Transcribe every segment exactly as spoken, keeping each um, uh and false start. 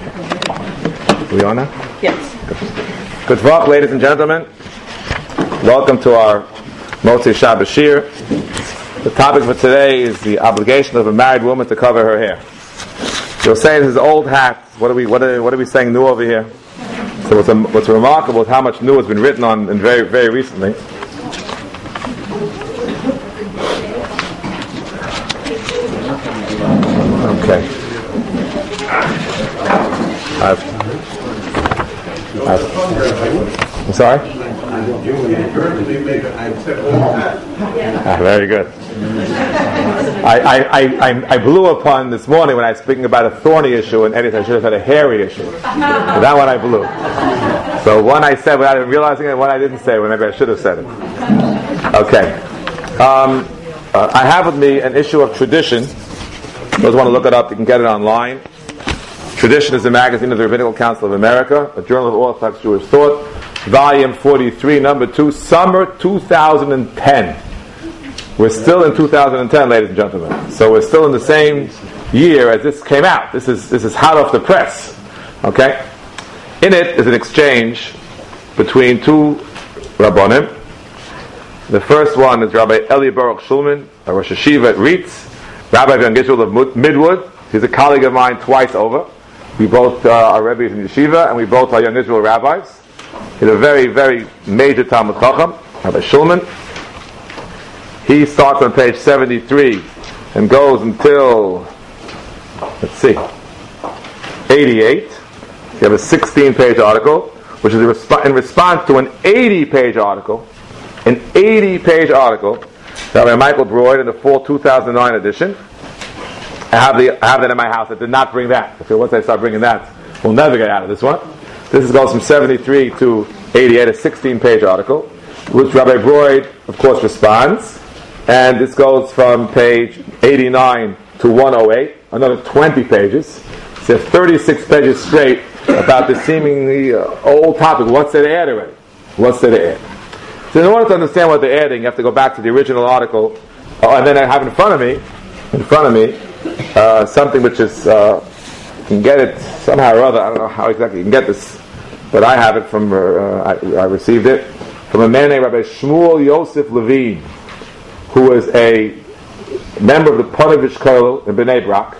Are we on now? Yes. Good talk, ladies and gentlemen. Welcome to our Motzei Shabbos Shir. The topic for today is the obligation of a married woman to cover her hair. You'll say this is old hat. What are we? What are, what are we saying new over here? So what's, um, what's remarkable is how much new has been written on and very very recently. Okay. I've, I've, I'm sorry? Ah, very good. I, I, I, I blew upon this morning when I was speaking about a thorny issue, and Eddie, I should have had a hairy issue. So that one I blew. So one I said without even realizing it, and one I didn't say when maybe I should have said it. Okay. Um, uh, I have with me an issue of Tradition. Those who want to look it up, you can get it online. Tradition is a magazine of the Rabbinical Council of America, a journal of Orthodox Jewish thought, volume forty-three, number two, summer two thousand ten. We're still in two thousand ten, ladies and gentlemen. So we're still in the same year as this came out. This is this is hot off the press. Okay? In it is an exchange between two Rabbonim. The first one is Rabbi Eli Baruch Shulman, a Rosh Hashiva at Reitz, Rabbi Young Israel of Midwood. He's a colleague of mine twice over. We both uh, are rabbis in yeshiva, and we both are Young Israel rabbis. He's a very, very major Talmud Chacham, Rabbi Shulman. He starts on page seventy-three and goes until, let's see, eighty-eight. You have a sixteen-page article, which is a resp- in response to an eighty-page article, an eighty-page article, Rabbi Michael Broyd in the fall two thousand nine edition. I have, the, I have that in my house. I did not bring that. If once I start bringing that, we'll never get out of this one. This goes from seventy-three to eighty-eight, a sixteen-page article, which Rabbi Broyd, of course, responds. And this goes from page eighty-nine to one oh eight, another twenty pages. So thirty-six pages straight about the seemingly uh, old topic. What's there to add already? What's there to add? So in order to understand what they're adding, you have to go back to the original article. Oh, and then I have in front of me, in front of me, uh, something which is, uh, you can get it somehow or other. I don't know how exactly you can get this, but I have it from, uh, I, I received it from a man named Rabbi Shmuel Yosef Levine, who is a member of the Ponevezh Kollel in Bnei Brak,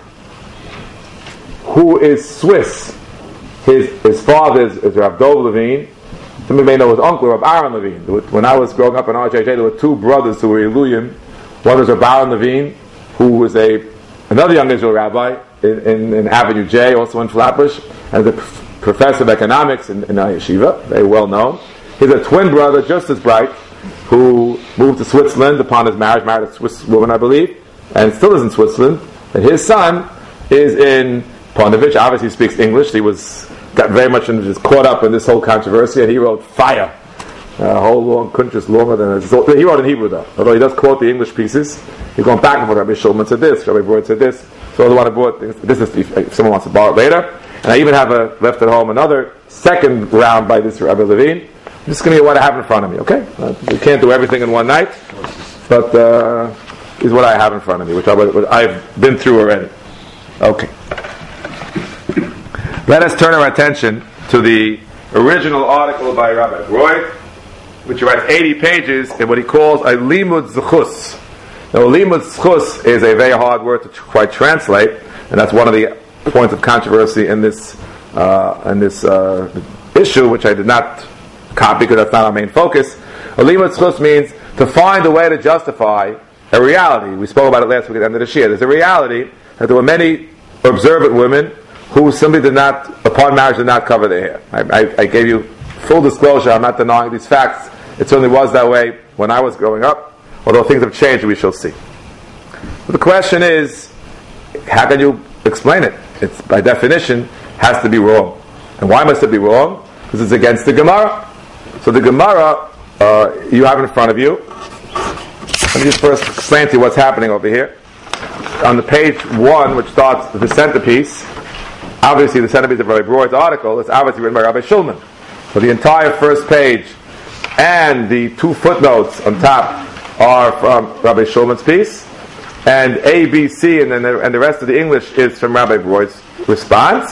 who is Swiss. His his father is, is Rav Dov Levine. Some of you may know his uncle, Rav Aaron Levine. When I was growing up in R J J, there were two brothers who were Iluyim. One was Rav Aaron Levine, who was a another young Israel rabbi in, in, in Avenue J, also in Flatbush, and the professor of economics in, in Yeshiva, very well known. He's a twin brother, just as bright, who moved to Switzerland upon his marriage, married a Swiss woman, I believe, and still is in Switzerland. And his son is in Ponevezh. Obviously, he speaks English. He was got very much in, just caught up in this whole controversy, and he wrote Fire, a whole long kuntres longer than it. So he wrote in Hebrew, though, although he does quote the English pieces. He's going back and forth. Rabbi Shulman said this, Rabbi Broyd said this. So the one I bought, this is if someone wants to borrow it later. And I even have a, left at home another second round by this Rabbi Levine. I'm just going to get what I have in front of me, okay? Uh, we can't do everything in one night, but uh, is what I have in front of me, which I, what I've been through already. Okay. Let us turn our attention to the original article by Rabbi Broyd, which writes eighty pages in what he calls a limud zechus. Now, limud zechus is a very hard word to tr- quite translate, and that's one of the points of controversy in this uh, in this uh, issue, which I did not copy because that's not our main focus. A limud zechus means to find a way to justify a reality. We spoke about it last week at the end of the Shia. There's a reality that there were many observant women who simply did not, upon marriage, did not cover their hair. I, I, I gave you full disclosure. I'm not denying these facts. It certainly was that way when I was growing up, although things have changed, we shall see. But the question is, how can you explain it? It's, by definition, has to be wrong. And why must it be wrong? Because it's against the Gemara. So the Gemara, uh, you have in front of you. Let me just first explain to you what's happening over here. On the page one, which starts with the centerpiece, obviously the centerpiece of Rabbi Broyd's article is obviously written by Rabbi Shulman. So the entire first page and the two footnotes on top are from Rabbi Shulman's piece, and A, B, C, and then the, and the rest of the English is from Rabbi Broyd's response.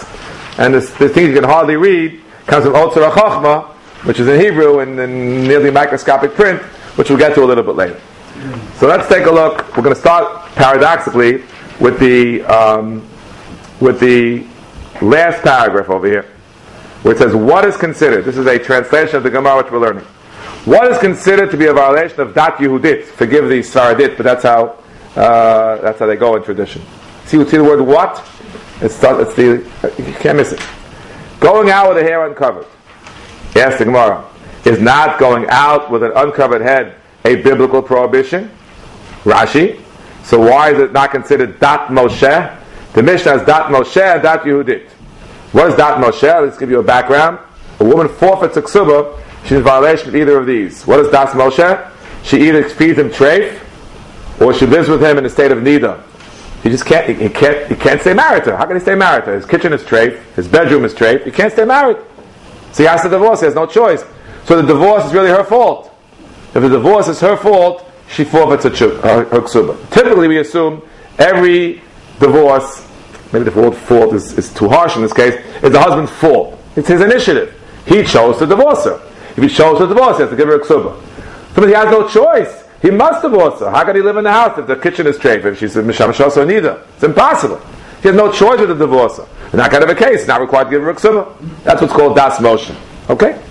and the, the things you can hardly read comes from Otzar HaChochma, which is in Hebrew and in nearly microscopic print, which we'll get to a little bit later. So let's take a look. We're going to start paradoxically with the um, with the last paragraph over here, where it says, "What is considered?" This is a translation of the Gemara which we're learning. What is considered to be a violation of Dat Yehudit? Forgive the Sfaradit, but that's how uh, that's how they go in tradition. See, see the word "what"? It's, it's the you can't miss it. Going out with the hair uncovered. Yes, the Gemara is not going out with an uncovered head a biblical prohibition. Rashi. So why is it not considered Dat Moshe? The Mishnah is Dat Moshe and Dat Yehudit. What is Dat Moshe? Let's give you a background. A woman forfeits a ksuba. She's in violation of either of these. What is Das Moshe? She either feeds him treif, or she lives with him in a state of nida. He just can't. He, he can't. He can't stay married to her. How can he stay married to her? His kitchen is treif. His bedroom is treif. He can't stay married. So he has to divorce. He has no choice. So the divorce is really her fault. If the divorce is her fault, she forfeits her, her, her ksuba. Typically, we assume every divorce, maybe the word fault is, is too harsh in this case, is the husband's fault. It's his initiative. He chose to divorce her. If he chose to divorce her, he has to give her a ksuba. So he has no choice. He must divorce her. How can he live in the house if the kitchen is treif, if she's a misham shos or nida? It's impossible. He has no choice but to divorce her. In that kind of a case, he's not required to give her a ksuba. That's what's called Das Moshe. Okay?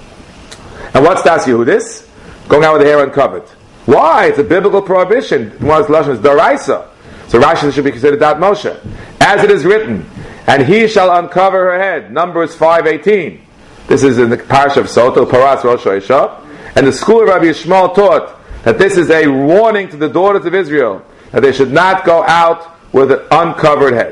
And what's Das Yehudis? Going out with the hair uncovered. Why? It's a biblical prohibition. One of the Lashon is Daraisa. So Rashi should be considered Dat Moshe. As it is written, and he shall uncover her head. Numbers five eighteen. This is in the Parsha of Soto, Paras Rosh Hashanah. And the school of Rabbi Yishmael taught that this is a warning to the daughters of Israel, that they should not go out with an uncovered head.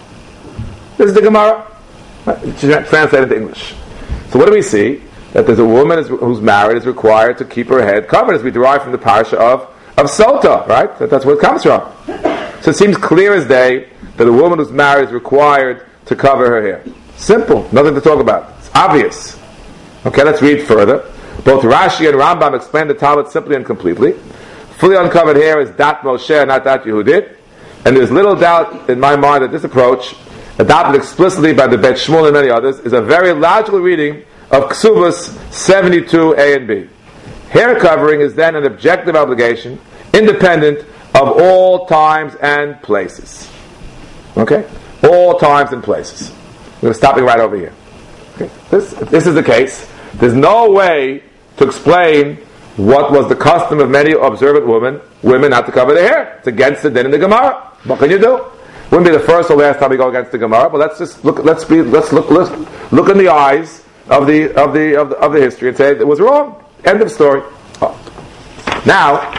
This is the Gemara. Translated into English. So what do we see? That there's a woman who's married is required to keep her head covered, as we derive from the Parsha of, of Sota, right? That, that's where it comes from. So it seems clear as day that a woman who's married is required to cover her hair. Simple. Nothing to talk about. It's obvious. Okay, let's read further. Both Rashi and Rambam explain the Talmud simply and completely. Fully uncovered hair is Dat Moshe, not Dat Yehudit. And there's little doubt in my mind that this approach, adopted explicitly by the Bet Shmuel and many others, is a very logical reading of Ksubas seventy-two A and B. Hair covering is then an objective obligation, independent of all times and places. Okay? All times and places. We're stopping right over here. Okay? This, if this is the case, there's no way to explain what was the custom of many observant women, women not to cover their hair. It's against the din in the Gemara. What can you do? Wouldn't be the first or last time we go against the Gemara, but let's just look. Let's be. Let's look. Let's look in the eyes of the of the of the, of the history and say it was wrong. End of story. Oh. Now,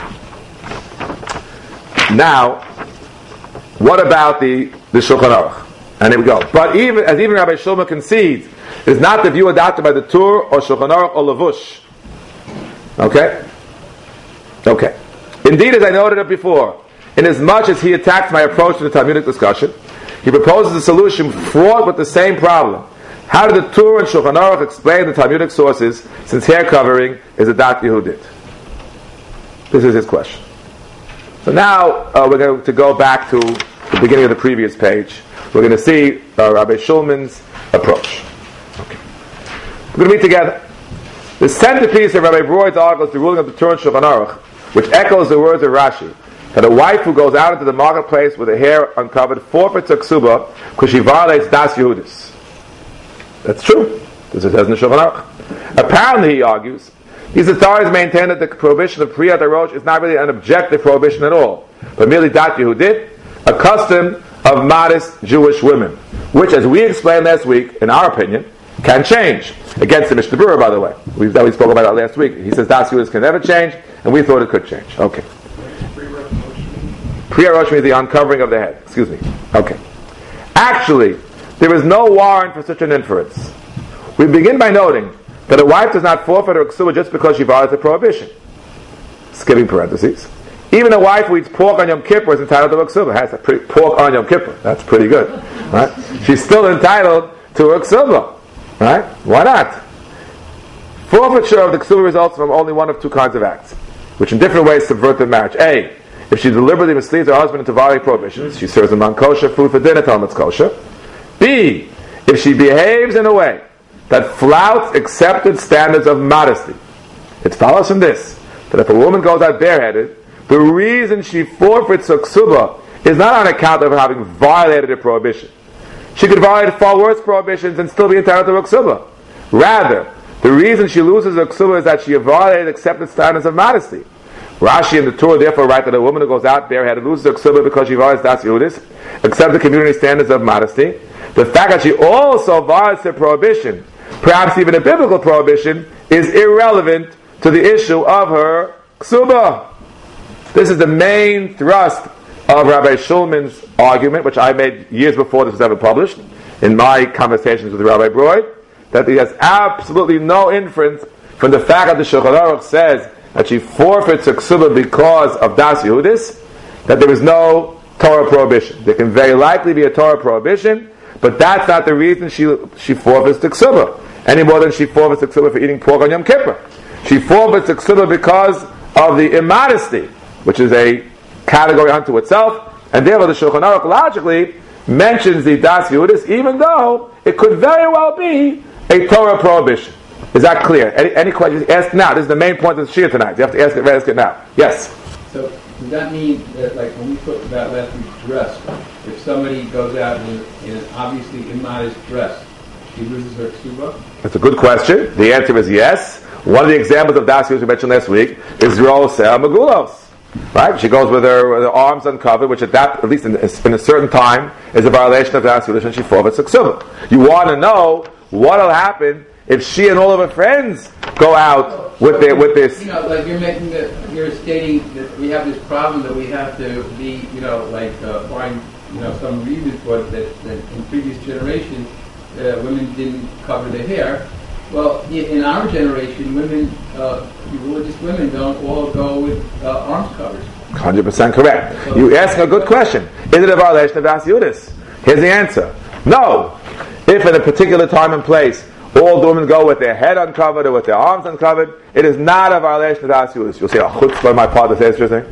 now, what about the the Shulchan Aruch? And here we go. But even as even Rabbi Shulman concedes, it's not the view adopted by the Tur or Shulchan Aruch or Lavush. Okay. Okay. Indeed, as I noted it before, inasmuch as he attacks my approach to the Talmudic discussion, he proposes a solution fraught with the same problem. How did the Tur and Shulchan Aruch explain the Talmudic sources, since hair covering is a Dat Yehudit? This is his question. So now uh, we're going to go back to the beginning of the previous page. We're going to see uh, Rabbi Shulman's approach. Okay. We're going to meet together. The centerpiece of Rabbi Broid's article is the ruling of the Tur and Shulchan Aruch, which echoes the words of Rashi, that a wife who goes out into the marketplace with her hair uncovered forfeits her ksuba because she violates Das Yehudis. That's true. This is says in the Shulchan Aruch. Apparently, he argues, these authorities maintain that the prohibition of Priyat HaRosh is not really an objective prohibition at all, but merely Dat Yehudit, a custom of modest Jewish women, which, as we explained last week, in our opinion, can change. Against the Mishnah Berurah, by the way. We, that we spoke about that last week. He says Das Yehudis can never change, and we thought it could change. Okay. Priyat HaRosh means the uncovering of the head. Excuse me. Okay. Actually, there is no warrant for such an inference. We begin by noting that a wife does not forfeit her ksuba just because she violates the prohibition. Skipping parentheses. Even a wife who eats pork on Yom Kippur is entitled to a ksuba. Has a pre- pork on Yom Kippur. That's pretty good, right? She's still entitled to a ksuba, right? Why not? Forfeiture of the ksuba results from only one of two kinds of acts, which in different ways subvert the marriage. A, if she deliberately misleads her husband into violating prohibitions, she serves him non-kosher food for dinner, tell him it's kosher. B, if she behaves in a way that flouts accepted standards of modesty. It follows from this that if a woman goes out bareheaded, the reason she forfeits her ksuba is not on account of her having violated a prohibition. She could violate far worse prohibitions and still be entitled to her ksuba. Rather, the reason she loses her ksuba is that she violated accepted standards of modesty. Rashi and the Torah therefore write that a woman who goes out bareheaded loses her ksuba because she violates das yehudis, accepted community standards of modesty. The fact that she also violates the prohibition, perhaps even a biblical prohibition, is irrelevant to the issue of her ksuba. This is the main thrust of Rabbi Shulman's argument, which I made years before this was ever published, in my conversations with Rabbi Broid, that he has absolutely no inference from the fact that the Shulchan Aruch says that she forfeits her ksuba because of das yehudis, that there is no Torah prohibition. There can very likely be a Torah prohibition, but that's not the reason she she forfeits the ksuba, any more than she forfeits the ksuba for eating pork on Yom Kippur. She forfeits the ksuba because of the immodesty, which is a category unto itself, and therefore the Shulchan Aruch logically mentions the das yehudis, even though it could very well be a Torah prohibition. Is that clear? Any, any questions? Ask now. This is the main point of the shir tonight. You have to ask it, ask it now. Yes? So, does that mean that, like, when we talked about last week's dress, if somebody goes out in, in an obviously immodest dress, she loses her ksuba? That's a good question. The answer is yes. One of the examples of das yehudis we mentioned last week is Rosea Magulos. Right? She goes with her, with her arms uncovered, which at that, at least in, in a certain time, is a violation of das yehudis, and she forfeits her ksuba. You want to know what will happen if she and all of her friends go out with their with this. You know, like you're making the, you're stating that we have this problem that we have to be, you know, like uh, find, you know, some reason for it that, that in previous generations uh, women didn't cover their hair. Well, in our generation, women, uh, religious women, don't all go with uh, arms covers. one hundred percent correct. So, you ask a good question. Is it a violation of das yehudis? Here's the answer. No. If at a particular time and place all the women go with their head uncovered or with their arms uncovered, it is not a violation of das yehudis. You'll see a chutzpah on my part that says interesting.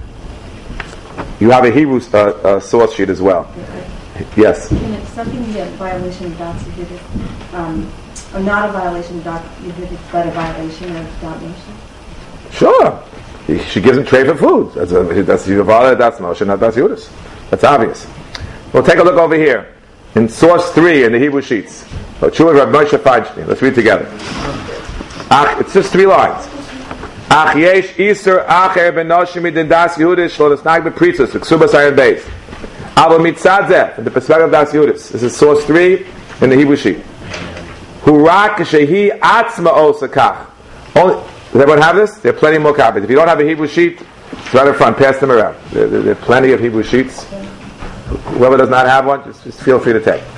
You have a Hebrew uh, uh, source sheet as well. Okay. Yes? And if something be a violation of das yehudis, um, or not a violation of das yehudis, but a violation of das Moshe? Sure. She gives him tray for food. That's a, that's a violation of das Moshe, not das yehudis. That's obvious. We'll take a look over here in source three in the Hebrew sheets. Let's read together. It's just three lines. Ach yesh iser acher benoshim midin das yehudis shlo nesnag bepritzos v'ksubas ayin beis. Aber mitzad zeh, from the perspective of das yehudis. This is source three in the Hebrew sheet. Hu rak shehi atzma osakach. Only, does everyone have this? There are plenty more copies. If you don't have a Hebrew sheet, it's right in front. Pass them around. There, there, there are plenty of Hebrew sheets. Whoever does not have one, just, just feel free to take.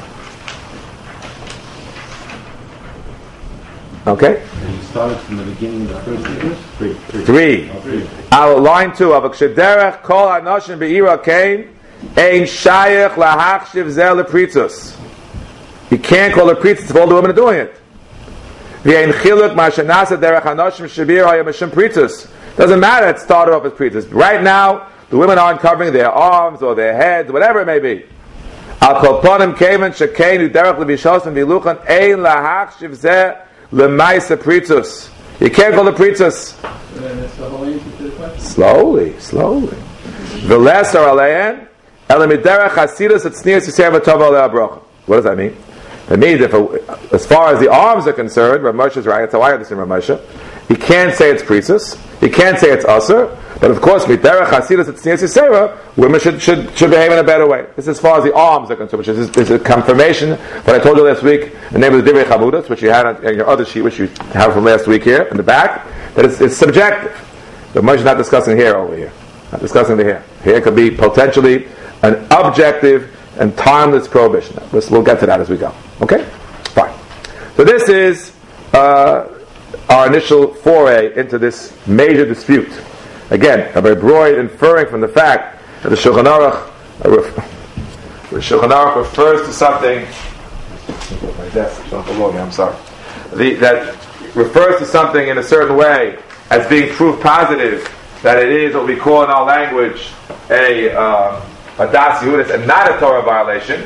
Okay? And you started from the beginning of the first English? Three. Three. Three. Oh, three. Our line two of Kshaderech Kol Hanoshim Be'ira Kain Ein Shayach Lahachshiv Zeh Lepritzos. You can't call it pritzos if all the women are doing it. V'ein Chiluk Mashanasa Derech Hanoshim Shabir Hayamashim Pritzos. Doesn't matter, it started off as pritzos. Right now, the women aren't covering their arms or their heads, whatever it may be. Al Kol Ponim Kaven Shekein Uderech Lebishosim Viluchan Ein Lahachshiv Zeh Lemaisa Pritzos. You can't call it pritzos. That's the whole answer to the question. Slowly, slowly. V'lesar alein elamiderech hasidus et tznius yisei v'tov alei abrocha. What does that mean? That means if, a, as far as the arms are concerned, Rav Moshe is right. That's how I understand Rav Moshe. He can't say it's pritzos. He can't say it's usher. But of course, miderech hasidus et tznius yisei, women should, should should behave in a better way. This is as far as the arms are concerned, which is, is a confirmation what I told you last week. The name of the Divrei Chavudas, which you had on, on your other sheet, which you have from last week here in the back, that it's, it's subjective. The Moshe is not discussing hair over here. Not discussing the hair. Hair could be potentially an objective and timeless prohibition. We'll get to that as we go. Okay? Fine. So this is uh, our initial foray into this major dispute. Again, Rabbi Broid inferring from the fact that the Shulchan Aruch, uh, the Shulchan Aruch refers to something. My desk, I'm sorry. The, that refers to something in a certain way as being proof positive that it is what we call in our language a uh, a das yehudis and not a Torah violation.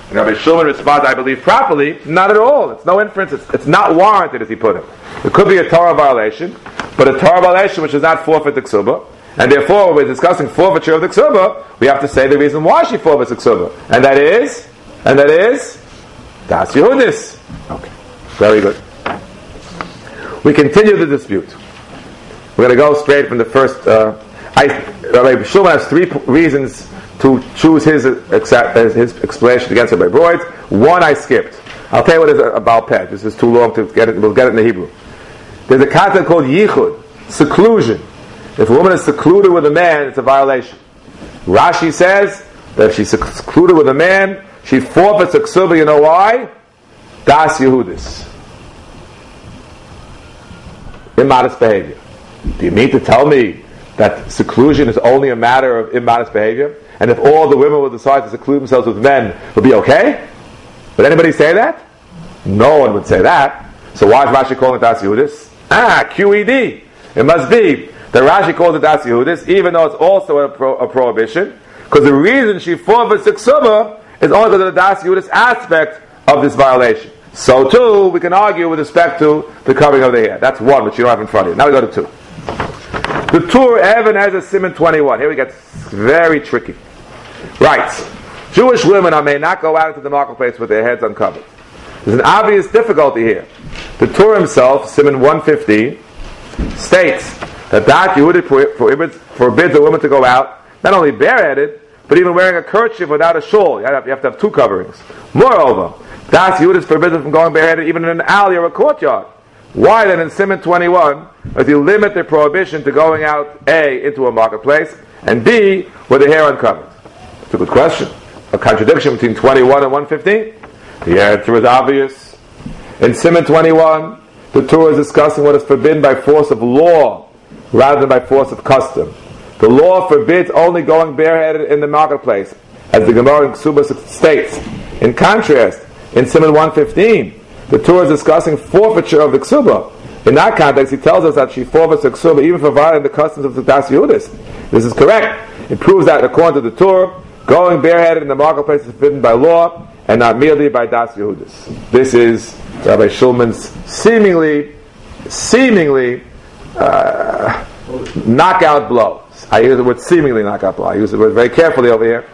And Rabbi Shulman responds, I believe properly, not at all. It's no inference. It's, it's not warranted, as he put it. It could be a Torah violation, but a Torah violation which does not forfeit the ksuba. And therefore, when we're discussing forfeiture of the ksuba, we have to say the reason why she forfeits the ksuba. And that is, and that is, Das Yehudis. Okay, very good. We continue the dispute. We're going to go straight from the first. Uh, I, Rabbi Shulman has three p- reasons to choose his uh, his explanation against Rabbi Broid. One I skipped. I'll tell you what it is about pet. This is too long to get it. We'll get it in the Hebrew. There's a concept called yichud, seclusion. If a woman is secluded with a man, it's a violation. Rashi says that if she's secluded with a man, she forfeits a ksuba. You know why? Das Yehudis. Immodest behavior. Do you mean to tell me that seclusion is only a matter of immodest behavior? And if all the women will decide to seclude themselves with men, it'll be okay? Would anybody say that? No one would say that. So why is Rashi calling it Das Yehudis? Ah, Q E D. It must be that Rashi calls it Das Yehudis, even though it's also a, pro- a prohibition, because the reason she forfeits the ksuba is only because of the Das Yehudis aspect of this violation. So too, we can argue with respect to the covering of the hair. That's one, which you don't have in front of you. Now we go to two. The Tur Evan has a Siman twenty-one. Here we get very tricky. Right. Jewish women are may not go out into the marketplace with their heads uncovered. There's an obvious difficulty here. The Tur himself, Siman one fifteen, states that that Yehudi prohibits, forbids a woman to go out, not only bareheaded, but even wearing a kerchief without a shawl. You have, you have to have two coverings. Moreover, Das Yehudis forbids her from going bareheaded even in an alley or a courtyard. Why then in Siman twenty-one does he limit the prohibition to going out A, into a marketplace, and B, with the hair uncovered? It's a good question. A contradiction between twenty-one and one fifteen? The answer is obvious. In Siman twenty-one, the Torah is discussing what is forbidden by force of law rather than by force of custom. The law forbids only going bareheaded in the marketplace, as the Gemara in Ksubas states. In contrast, in Siman one fifteen, the Torah is discussing forfeiture of the ksuba. In that context, he tells us that she forfeits the ksuba even for violating the customs of the Das Yehudis. This is correct. It proves that according to the Torah, going bareheaded in the marketplace is forbidden by law and not merely by Das Yehudis. This is Rabbi Shulman's seemingly, seemingly uh, knockout blow. I use the word seemingly knockout blow. I use the word very carefully over here.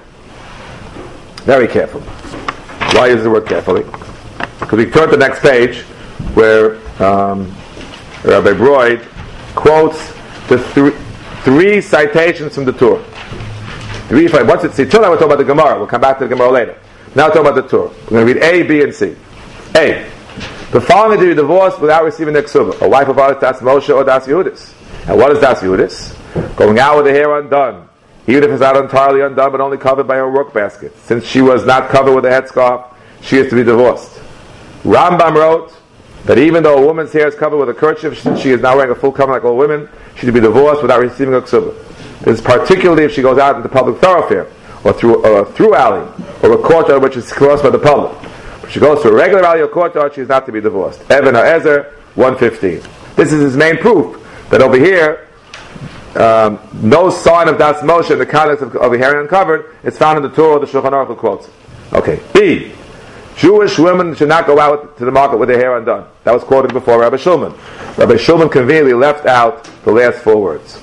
Very carefully. Why use the word carefully? Because we turn to the next page where um, Rabbi Broid quotes the th- three citations from the Torah. Three, once it's, see, till now we're talking about the Gemara. We'll come back to the Gemara later. Now we're talking about the Torah. We're going to read A, B, and C. A. The following to be divorced without receiving the ksuba. A wife of ours, Das Moshe or Das Yehudis. And what is Das Yehudis? Going out with the hair undone. Even if it's not entirely undone, but only covered by her work basket. Since she was not covered with a headscarf, she is to be divorced. Rambam wrote that even though a woman's hair is covered with a kerchief, since she is now wearing a full covering like all women, she should be divorced without receiving a ksuba. This is particularly if she goes out into public thoroughfare, or through a through alley, or a courtyard which is crossed by the public. If she goes to a regular alley or courtyard, she is not to be divorced. Evan HaEzer, one fifteen. This is his main proof, that over here, um, no sign of Das Moshe in the context of, of a hair uncovered is found in the Torah or the Shulchan Aruch quotes. Okay. B. Jewish women should not go out to the market with their hair undone. That was quoted before Rabbi Shulman. Rabbi Shulman conveniently left out the last four words.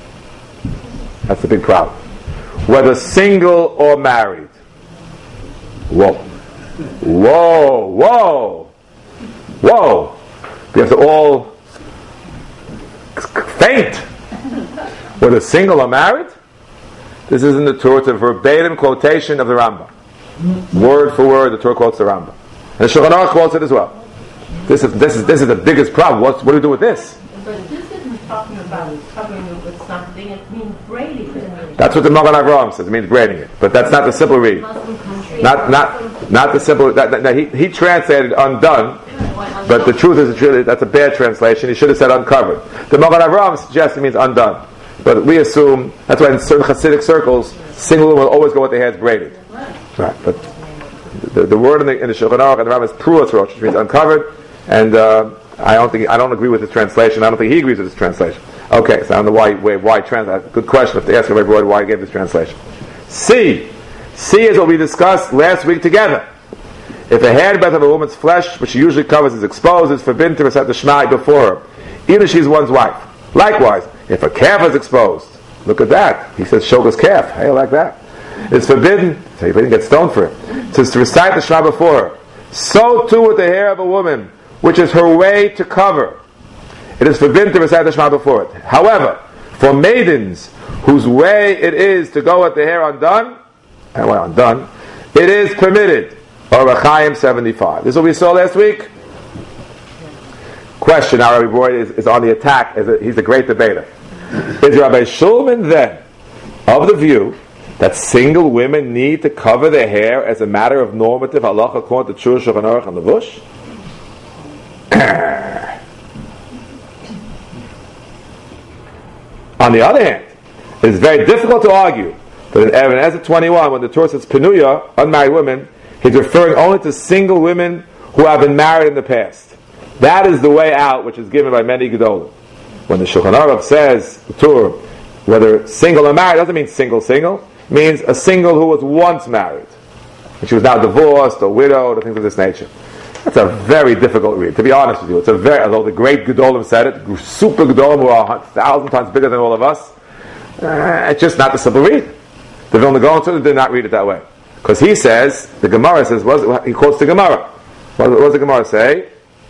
That's the big problem. Whether single or married. Whoa. Whoa. Whoa. Whoa. We have to all faint. Whether single or married? This is in the Torah. It's a verbatim quotation of the Rambam. Word for word, the Torah quotes the Rambam. And the Shulchan Aruch quotes it as well. This is this is this is the biggest problem. What, what do we do with this? But this isn't talking about covering it with something. It means braiding it. That's what the Magen Avraham says. It means braiding it, but that's not the simple read. Not not not the simple. That, that, that he he translated undone, but the truth is it's really, that's a bad translation. He should have said uncovered. The Magen Avraham suggests it means undone, but we assume that's why in certain Hasidic circles, single women will always go with their heads braided. Right, but the, the word in the, in the Shulchan Aruch and the Rambam is pruas rosh, which means uncovered, and uh, I don't think I don't agree with his translation. I don't think he agrees with his translation. Okay, so I don't know why why, why translate. Good question. If they ask everybody why he gave this translation. C, C is what we discussed last week together. If a hair breadth of a woman's flesh, which she usually covers, is exposed, it's forbidden to recite the Shema before her, even if she's one's wife. Likewise, if a calf is exposed, look at that. He says, Shoga's calf. Hey, I like that. It's forbidden, so he didn't get stoned for it. It says to recite the Shema before her. So too with the hair of a woman, which is her way to cover. It is forbidden to recite the Shema before it. However, for maidens whose way it is to go with the hair undone, and well, undone, it is permitted. Or Rechaim seventy-five. This is what we saw last week. Question, now Rabbi Boyd is, is on the attack. Is a, he's a great debater. Is Rabbi Shulman then of the view that single women need to cover their hair as a matter of normative halacha according to Shur Shulchan Aruch and Levush? On the other hand, it is very difficult to argue that in Even Ezra twenty-one, when the Torah says Penuya, unmarried women, he's referring only to single women who have been married in the past. That is the way out, which is given by many Gedolim. When the Shulchan Aruch says the Torah, whether single or married, doesn't mean single, single. It means a single who was once married, and she was now divorced or widowed or things of this nature. That's a very difficult read, to be honest with you. It's a very, although the great Gedolim said it, super Gedolim who are a thousand times bigger than all of us, uh, it's just not the simple read. The Vilna Gaon did not read it that way. Because he says, the Gemara says, what, he quotes the Gemara. What, what does the Gemara say?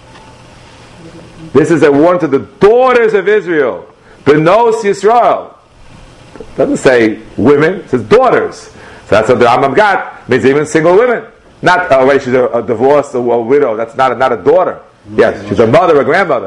This is a warning to the daughters of Israel. Benos Yisrael. It doesn't say women, it says daughters. So that's what the Rambam got, means even single women. Not, oh wait, she's a, a divorced or a widow, that's not a, not a daughter. Yes, she's a mother, a grandmother.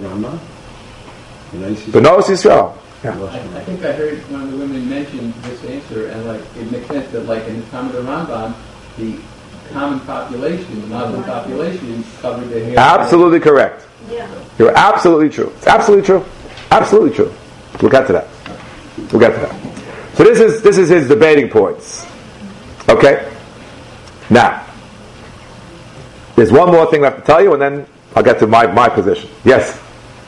Benos Yisrael. Yeah. I, I think I heard one of the women mention this answer, and like it makes sense that like in the time of the Rambam, the common population, the Muslim population, covered their hair. Absolutely correct. Yeah. You're absolutely true. It's absolutely true. Absolutely true. We'll get to that. We'll get to that. So this is this is his debating points. Okay? Now, there's one more thing I have to tell you, and then I'll get to my, my position. Yes?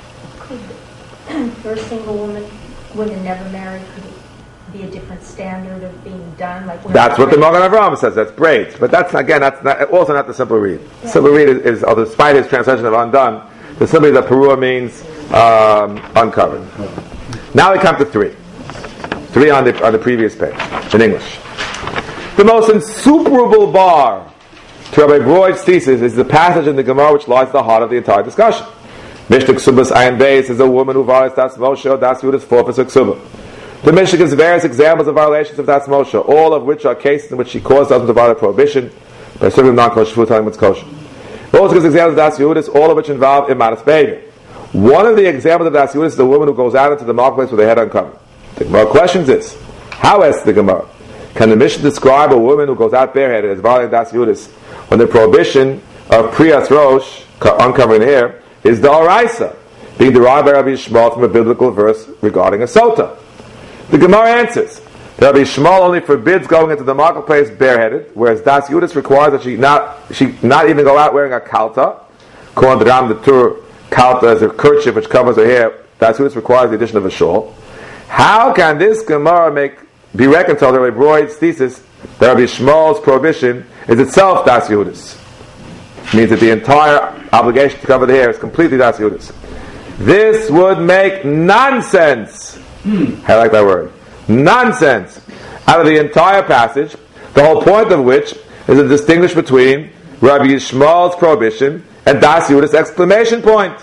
For a single woman, women never married, could it be a different standard of being done? Like that's what the Magen Avraham says. That's braids, but that's again, that's not, also not the simple read. Yeah. Simple read is, is although despite his translation of undone, the simple read that Perua means um, uncovered. Now we come to three, three on the on the previous page in English. The most insuperable bar to Rabbi Broid's thesis is the passage in the Gemara which lies at the heart of the entire discussion. Mishnah Ksubas Ayin Beis is a woman who violates Das Moshe or Das Yehuda's forfeits or Ksubah. The Mishnah gives various examples of violations of Das Moshe, all of which are cases in which she caused others to violate prohibition by serving non-kosher food, telling what's kosher. It also gives examples of Das Yehuda's, all of which involve immodest behavior. One of the examples of Das Yehuda's is the woman who goes out into the marketplace with her head uncovered. The Gemara questions this. How, asks the Gemara, can the Mishnah describe a woman who goes out bareheaded as violating Das Yehuda's when the prohibition of Priyas Rosh, uncovering the hair, is the Oraisa, being derived by Rabbi Yishmael from a biblical verse regarding a sota? The Gemara answers that Rabbi Yishmael only forbids going into the marketplace bareheaded, whereas Das Yudis requires that she not she not even go out wearing a kalta, called the Ram the Tur kalta as a kerchief which covers her hair. Das Yudis requires the addition of a shawl. How can this Gemara make be reconciled with Rabbi Broid's thesis that Rabbi Yishmael's prohibition is itself Das Yudis? Means that the entire obligation to cover the hair is completely Das Yudis. This would make nonsense. I like that word. Nonsense. Out of the entire passage, the whole point of which is to distinguish between Rabbi Yishmael's prohibition and Das Yudis' exclamation point.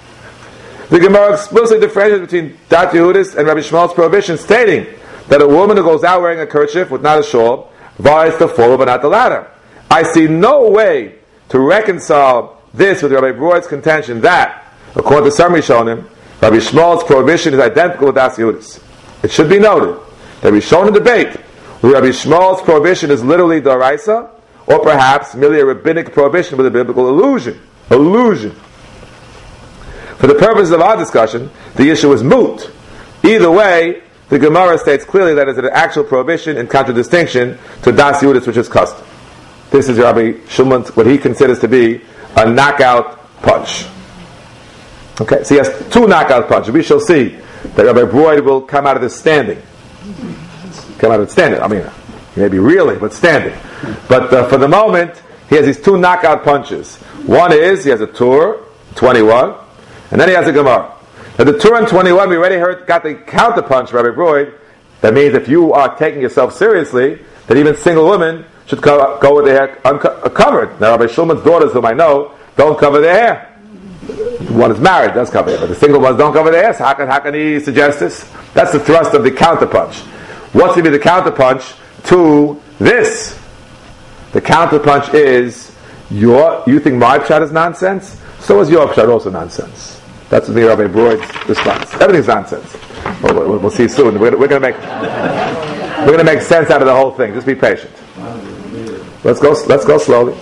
The Gemara explicitly differentiates between Das Yudis and Rabbi Yishmael's prohibition, stating that a woman who goes out wearing a kerchief with not a shawl violates the former but not the latter. I see no way to reconcile this with Rabbi Broid's contention that, according to some Rishonim, Rabbi Yishmael's prohibition is identical with Das Yudis. It should be noted that Rishonim debate whether Rabbi Yishmael's prohibition is literally D'oraisa, or perhaps merely a rabbinic prohibition with a biblical allusion. Allusion. For the purposes of our discussion, the issue is moot. Either way, the Gemara states clearly that it is an actual prohibition in contradistinction to Das Yudis, which is custom. This is Rabbi Shulman, what he considers to be a knockout punch. Okay, so he has two knockout punches. We shall see that Rabbi Broid will come out of this standing. Come out of it standing. I mean, maybe really, but standing. But uh, for the moment, he has these two knockout punches. One is, he has a Tur, twenty-one, and then he has a Gemara. Now the Tur and twenty-one, we already heard, got the counter punch, Rabbi Broid. That means if you are taking yourself seriously, that even single women should co- go with their hair unco- covered. Now Rabbi Shulman's daughters, whom I know, don't cover their hair. One is married, does cover it, but the single ones don't cover their hair. So how can, how can he suggest this? That's the thrust of the counter punch. What's going to be the counter punch to this? The counter punch is, your, you think my pshat is nonsense? So is your pshat also nonsense. That's the Rabbi Broid's response. Everything's nonsense. We'll, we'll, we'll see soon. We're, we're going to make we're going to make sense out of the whole thing. Just be patient. Let's go. Let's go slowly.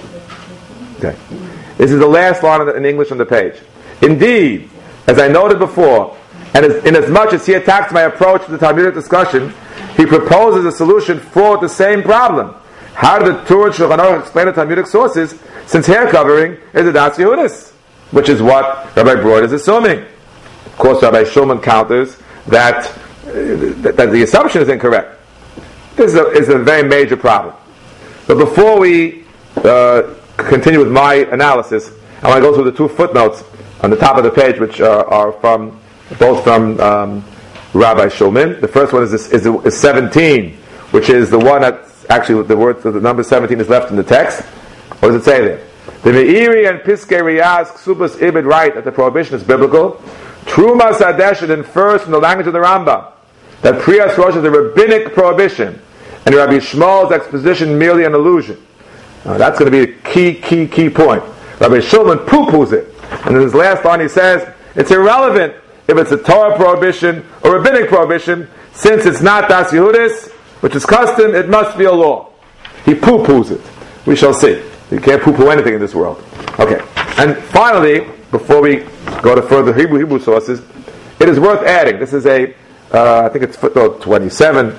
Okay. This is the last line in English on the page. Indeed, as I noted before, and as, in as much as he attacks my approach to the Talmudic discussion, he proposes a solution for the same problem. How did the Tur and Shulchan Aruch explain the Talmudic sources, since hair covering is a Das Yehudis, which is what Rabbi Broid is assuming. Of course, Rabbi Shulman counters that, uh, that, that the assumption is incorrect. This is a, is a very major problem. But before we uh, continue with my analysis, I want to go through the two footnotes on the top of the page, which uh, are from both from um, Rabbi Shulman. The first one is, this, is, is seventeen, which is the one that actually the word the number seventeen is left in the text. What does it say there? The Meiri and Piskei Riyaz Ksubas Ibid write that the prohibition is biblical. Truma Sadeshet infers from the language of the Rambam that Priyas Rosh is a rabbinic prohibition, and Rabbi Shmuel's exposition merely an allusion. Now, that's going to be a key, key, key point. Rabbi Shulman poo-poos it, and in his last line he says it's irrelevant if it's a Torah prohibition or rabbinic prohibition, since it's not Das Yehudis, which is custom, it must be a law. He poo-poos it. We shall see. You can't poo-poo anything in this world. Okay. And finally, before we go to further Hebrew Hebrew sources, it is worth adding. This is a, uh, I think it's footnote twenty-seven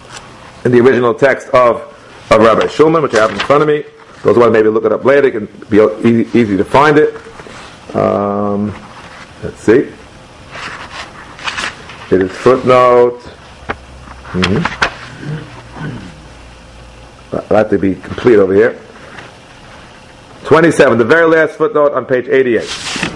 in the original text of, of Rabbi Shulman, which I have in front of me. Those who want to maybe look it up later, it can be easy, easy to find it. Um, let's see. It is footnote. Mm-hmm. I'll have to be complete over here. twenty-seven, the very last footnote on page eighty-eight.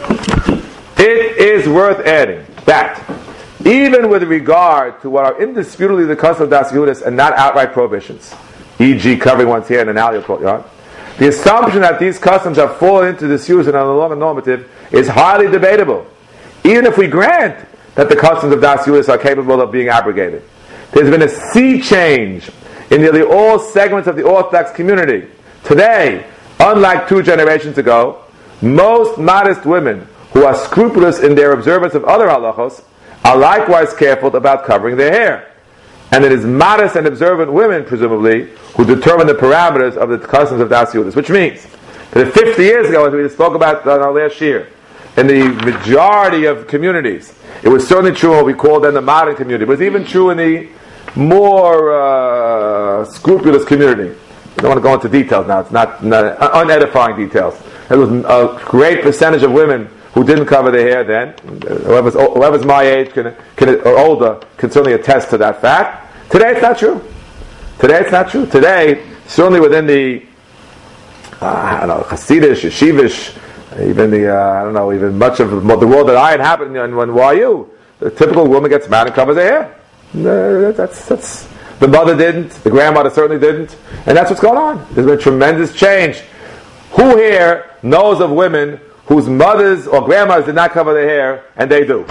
It is worth adding that, even with regard to what are indisputably the custom of Das Yehudis and not outright prohibitions, for example covering one's hair in an alley courtyard, the assumption that these customs have fallen into disuse and are no longer normative is highly debatable, even if we grant that the customs of Das Yehudis are capable of being abrogated. There's been a sea change in nearly all segments of the Orthodox community. Today, unlike two generations ago, most modest women who are scrupulous in their observance of other halachos are likewise careful about covering their hair. And it is modest and observant women, presumably, who determine the parameters of the customs of Das Yehudis. Which means that fifty years ago, as we spoke about in our last year, in the majority of communities, it was certainly true in what we call then the modern community. It was even true in the more uh, scrupulous community. I don't want to go into details now. It's not, not unedifying details. There was a great percentage of women who didn't cover their hair then. Whoever's, whoever's my age can, can, or older can certainly attest to that fact. Today it's not true. Today it's not true. Today, certainly within the uh, I don't know, Hasidish, Yeshivish, even the uh, I don't know, even much of the world that I inhabit in when Y U, the typical woman gets mad and covers her hair. Uh, that's that's. The mother didn't, the grandmother certainly didn't, and that's what's going on. There's been a tremendous change. Who here knows of women whose mothers or grandmothers did not cover their hair, and they do?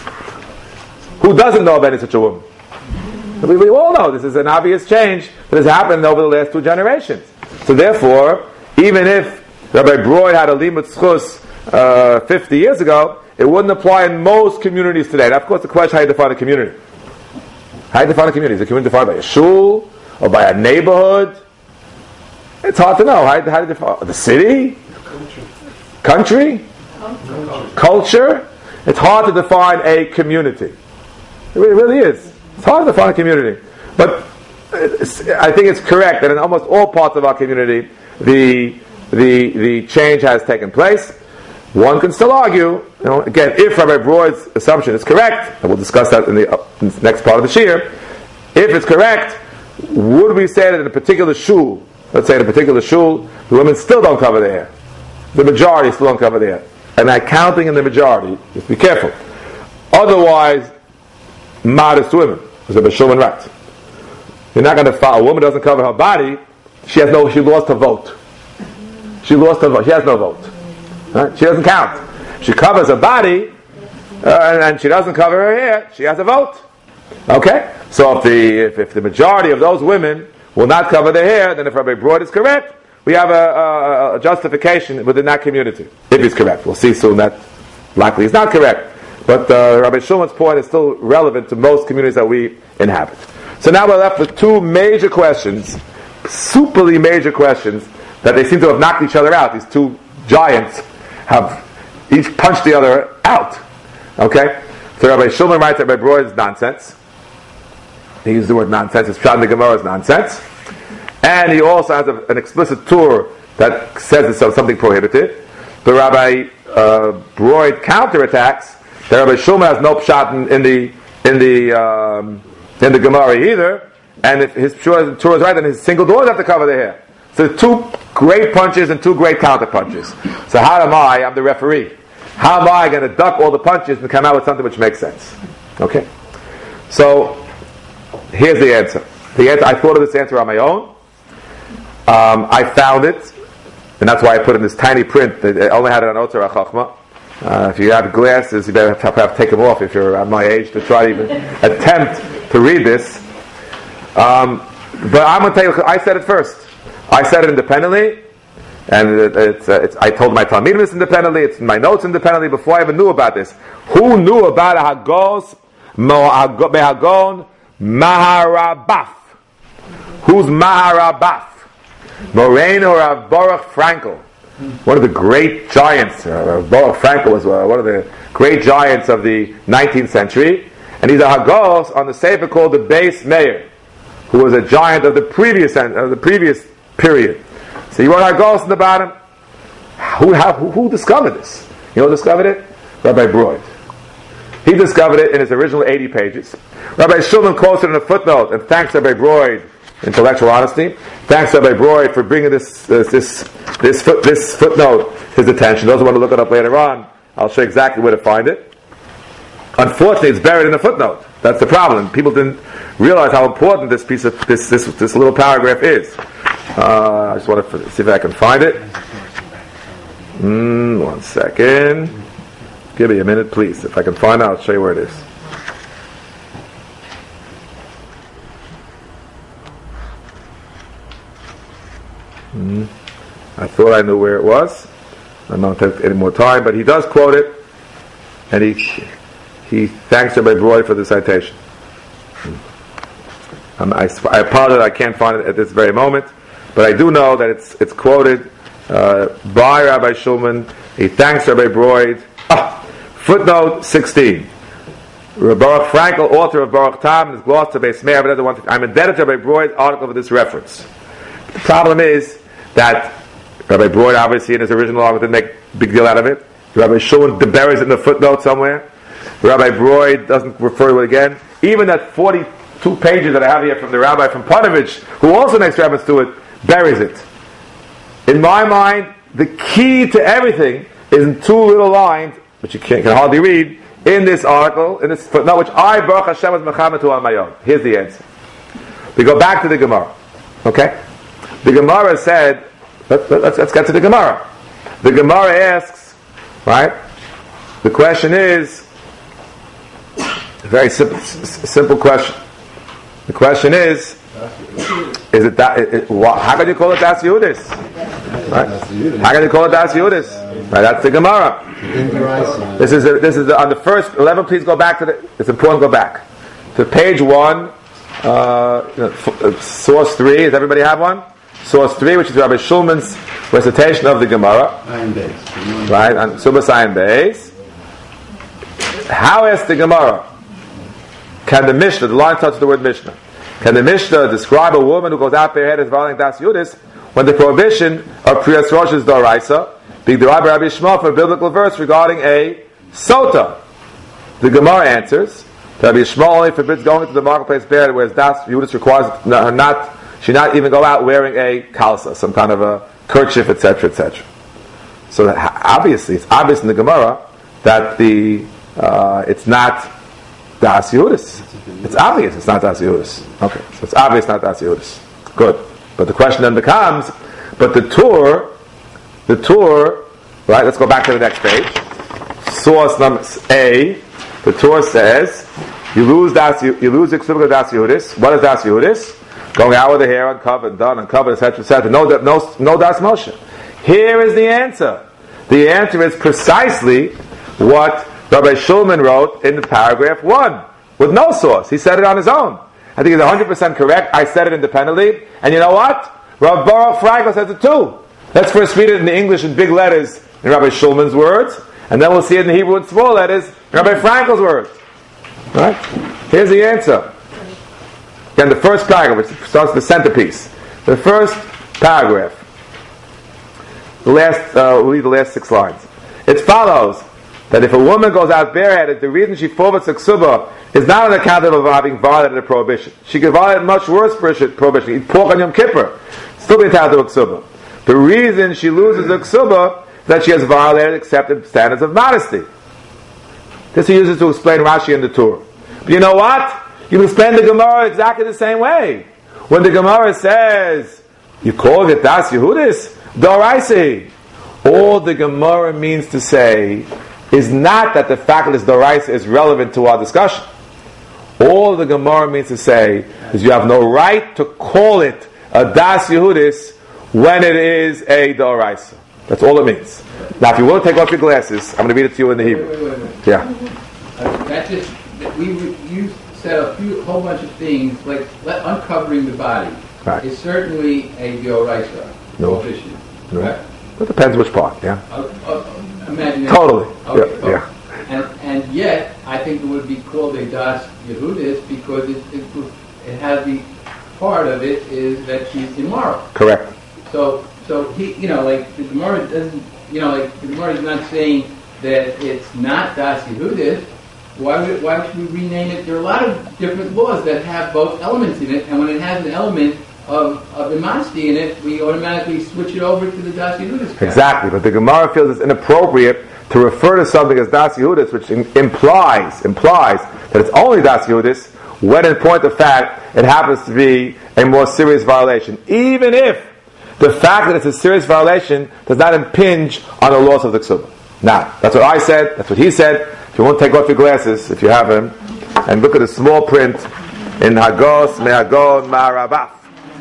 Who doesn't know of any such a woman? We, we all know this is an obvious change that has happened over the last two generations. So therefore, even if Rabbi Broid had a limud zchus uh, fifty years ago, it wouldn't apply in most communities today. Now, of course, the question how you define a community. How do you define a community? Is a community defined by a shul or by a neighborhood? It's hard to know. How, how do you define the city? Country? Culture. Culture? It's hard to define a community. It really, it really is. It's hard to define a community. But I think it's correct that in almost all parts of our community, the the the change has taken place. One can still argue, you know, again, if Rabbi Broid's assumption is correct, and we'll discuss that in the, uh, in the next part of the shir, if it's correct, would we say that in a particular shul, let's say in a particular shul, the women still don't cover their hair. The majority still don't cover their hair. And I'm counting in the majority, just be careful. Otherwise, modest women, as a B'Shulman writes. You're not going to follow. A woman doesn't cover her body, she has no, she lost her vote. She lost her vote. She has no vote. Right? She doesn't count. She covers her body, uh, and, and she doesn't cover her hair, she has a vote. Okay? So if the if, if the majority of those women will not cover their hair, then if Rabbi Broad is correct, we have a, a, a justification within that community. If he's correct. We'll see soon that likely he's not correct. But uh, Rabbi Shulman's point is still relevant to most communities that we inhabit. So now we're left with two major questions, superly major questions, that they seem to have knocked each other out. These two giants have each punched the other out. Okay? So Rabbi Shulman writes that Rabbi Broad is nonsense. He used the word nonsense. His Pshat in the Gemara is nonsense. And he also has a, an explicit Torah that says it's something prohibited. But Rabbi uh, Broad counterattacks that Rabbi Shulman has no Pshat in, in the in the um, in the Gemara either. And if his Torah is right, then his single daughters have to cover their hair. So two great punches and two great counter punches. So how am I? I'm the referee. How am I going to duck all the punches and come out with something which makes sense? Okay. So here's the answer. The answer. I thought of this answer on my own. Um, I found it, and that's why I put in this tiny print. I only had it on Otzar HaChachma. Uh, if you have glasses, you better have to, have to take them off if you're at my age to try to even attempt to read this. Um, but I'm going to tell you, I said it first. I said it independently, and it, it's, uh, it's, I told my Talmidim this independently, it's in my notes independently before I even knew about this. Who knew about a Hagos Mehagon Maharabaf? Who's Maharabaf? Moreno Rav Baruch Frankel. One of the great giants. Uh, Baruch Frankel was uh, one of the great giants of the nineteenth century. And he's a Hagos on the Sefer called the Beis Meir, who was a giant of the previous of the previous period. So you wrote Hagos in the bottom. Who, how, who, who discovered this? You know who discovered it? Rabbi Broad. He discovered it in his original eighty pages. Rabbi Shulman quotes it in a footnote and thanks Rabbi Broad, intellectual honesty. Thanks Rabbi Broad for bringing this uh, this this foot, this footnote to his attention. Those who want to look it up later on, I'll show you exactly where to find it. Unfortunately, it's buried in a footnote. That's the problem. People didn't realize how important this piece of this this this little paragraph is. Uh, I just want to see if I can find it. Mm, one second. Give me a minute, please. If I can find it, I'll show you where it is. Mm. I thought I knew where it was. I'm not going to take any more time, but he does quote it, and he he thanks Rabbi Broad for the citation. Um, I, I apologize, I can't find it at this very moment, but I do know that it's it's quoted uh, by Rabbi Shulman. He thanks Rabbi Broad. Ah, footnote sixteen. Baruch Frankel, author of Baruch Tam, is glossed to Beis Meir. I'm indebted to Rabbi Broad's article for this reference. The problem is that Rabbi Broad, obviously, in his original article, didn't make a big deal out of it. Rabbi Shulman buries it in the footnote somewhere. Rabbi Broad doesn't refer to it again. Even that forty-two pages that I have here from the rabbi from Panovich, who also makes reference to it, buries it. In my mind, the key to everything is in two little lines, which you can't, can hardly read, in this article, in this footnote, which I, Baruch Hashem, was mechamed to on my own. Here's the answer. We go back to the Gemara. Okay? The Gemara said, let, let, let's, let's get to the Gemara. The Gemara asks, right? The question is, a very simple, s- simple question. The question is, is it that? It, it, what, how can you call it Das Yehudis? Right? How can you call it Das Yehudis? Right, that's the Gemara. This is a, this is the, on the first eleven. Please go back to the. It's important. Go back to page one, uh, source three. Does everybody have one? Source three, which is Rabbi Shulman's recitation of the Gemara. Right, on Subas Ayin Beis. How is the Gemara? Can the Mishnah, the line starts with the word Mishnah, can the Mishnah describe a woman who goes out bareheaded as violating Das Yehudis when the prohibition of Priyas Rosh is Doraisa, being derived by Rabbi Shmuel from a biblical verse regarding a sota? The Gemara answers that Rabbi Shmuel only forbids going into the marketplace bareheaded, whereas Das Yehudis requires her not She not even go out wearing a kalsa, some kind of a kerchief, et cetera, et cetera. So that, obviously, it's obvious in the Gemara that the uh, it's not Das Yehudis. It's obvious it's not Das Yehudis. Okay, so it's obvious not Das Yehudis. Good. But the question then becomes, but the Tur, the Tur, right, let's go back to the next page. Source number A, the Tur says, you lose Das, you, you lose the Ksubah Das Yehudis. What is Das Yehudis? Going out with the hair uncovered, done, uncovered, et cetera, et cetera. No, no, no Das Moshe. Here is the answer. The answer is precisely what Rabbi Shulman wrote in the paragraph one, with no source. He said it on his own. I think he's one hundred percent correct. I said it independently. And you know what? Rav Baruch Frankel says it too. Let's first read it in the English in big letters in Rabbi Shulman's words, and then we'll see it in the Hebrew in small letters in Rabbi Frankel's words. Right? Here's the answer. Again, the first paragraph, which starts the centerpiece. The first paragraph. The last, uh, we'll read the last six lines. It follows that if a woman goes out bareheaded, the reason she forfeits a ksubah is not on account of having violated a prohibition. She could violate a much worse prohibition, eat pork on Yom Kippur, still be entitled to a ksubah. The reason she loses a ksubah is that she has violated accepted standards of modesty. This he uses to explain Rashi in the Torah. But you know what? You can explain the Gemara exactly the same way. When the Gemara says, you call it Das Yehudis, Doraisi. All the Gemara means to say is not that the fact that it's Doraisi is relevant to our discussion. All the Gemara means to say is you have no right to call it a Das Yehudis when it is a Doraisa. That's all it means. Now, if you want to take off your glasses, I'm going to read it to you in the Hebrew. Wait, wait, wait, wait. Yeah. Uh, that's just, we, you said a few, whole bunch of things, like let, uncovering the body Right. is certainly a Doraisa No. prohibition. No. Right? It depends which part, yeah. Uh, uh, imagine that. Totally. Okay, Yeah, okay. yeah. And, and yet, I think it would be called a Das Yehudis because it, it, it has the part of it is that she's immoral. Correct. So, so he, you know, like the Gemara doesn't, you know, like the Gemara is not saying that it's not Das Yehudis. Why would, why should we rename it? There are a lot of different laws that have both elements in it, and when it has an element of, of immodesty in it, we automatically switch it over to the Das Yehudis category. Exactly, but the Gemara feels it's inappropriate to refer to something as Das Yehudis, which in, implies implies that it's only Das Yehudis, when in point of fact it happens to be a more serious violation, even if the fact that it's a serious violation does not impinge on the laws of the Ksubah. Now, that's what I said, that's what he said. If you want to take off your glasses, if you have them, and look at the small print in Hagos Me'agon Ma'arabaf.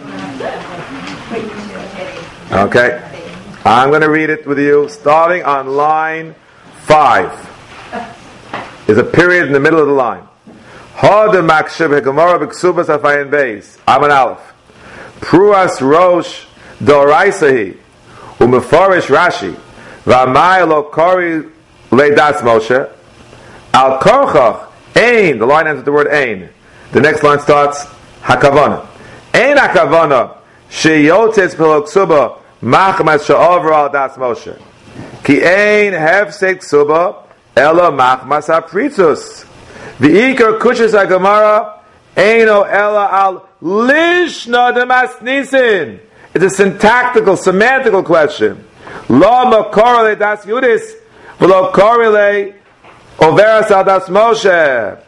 Okay, I'm going to read it with you, starting on line five. There's a period in the middle of the line. Hada Makshib Hegamara B'Ksubas Afayin Beis. Aman Aleph. Pruas Rosh Doraisahi Umefarish Rashi V'Amay Lo Kori Leidas Moshe Al Korchach Ein. The line ends with the word Ein. The next line starts Hakavana. Ein Hakavana Sheyotes Pelo Ksuba Machmas She'over Al Das Moshe Ki Ein Hefsek Ksuba Ela Machmas HaPritzus V'ikar Kushas HaGemara Eino Ela Al Lishna Demas Nisin. It's a syntactical, semantical question. Lo Makor Das Yudis V'lo Korele Overas Al Das Moshe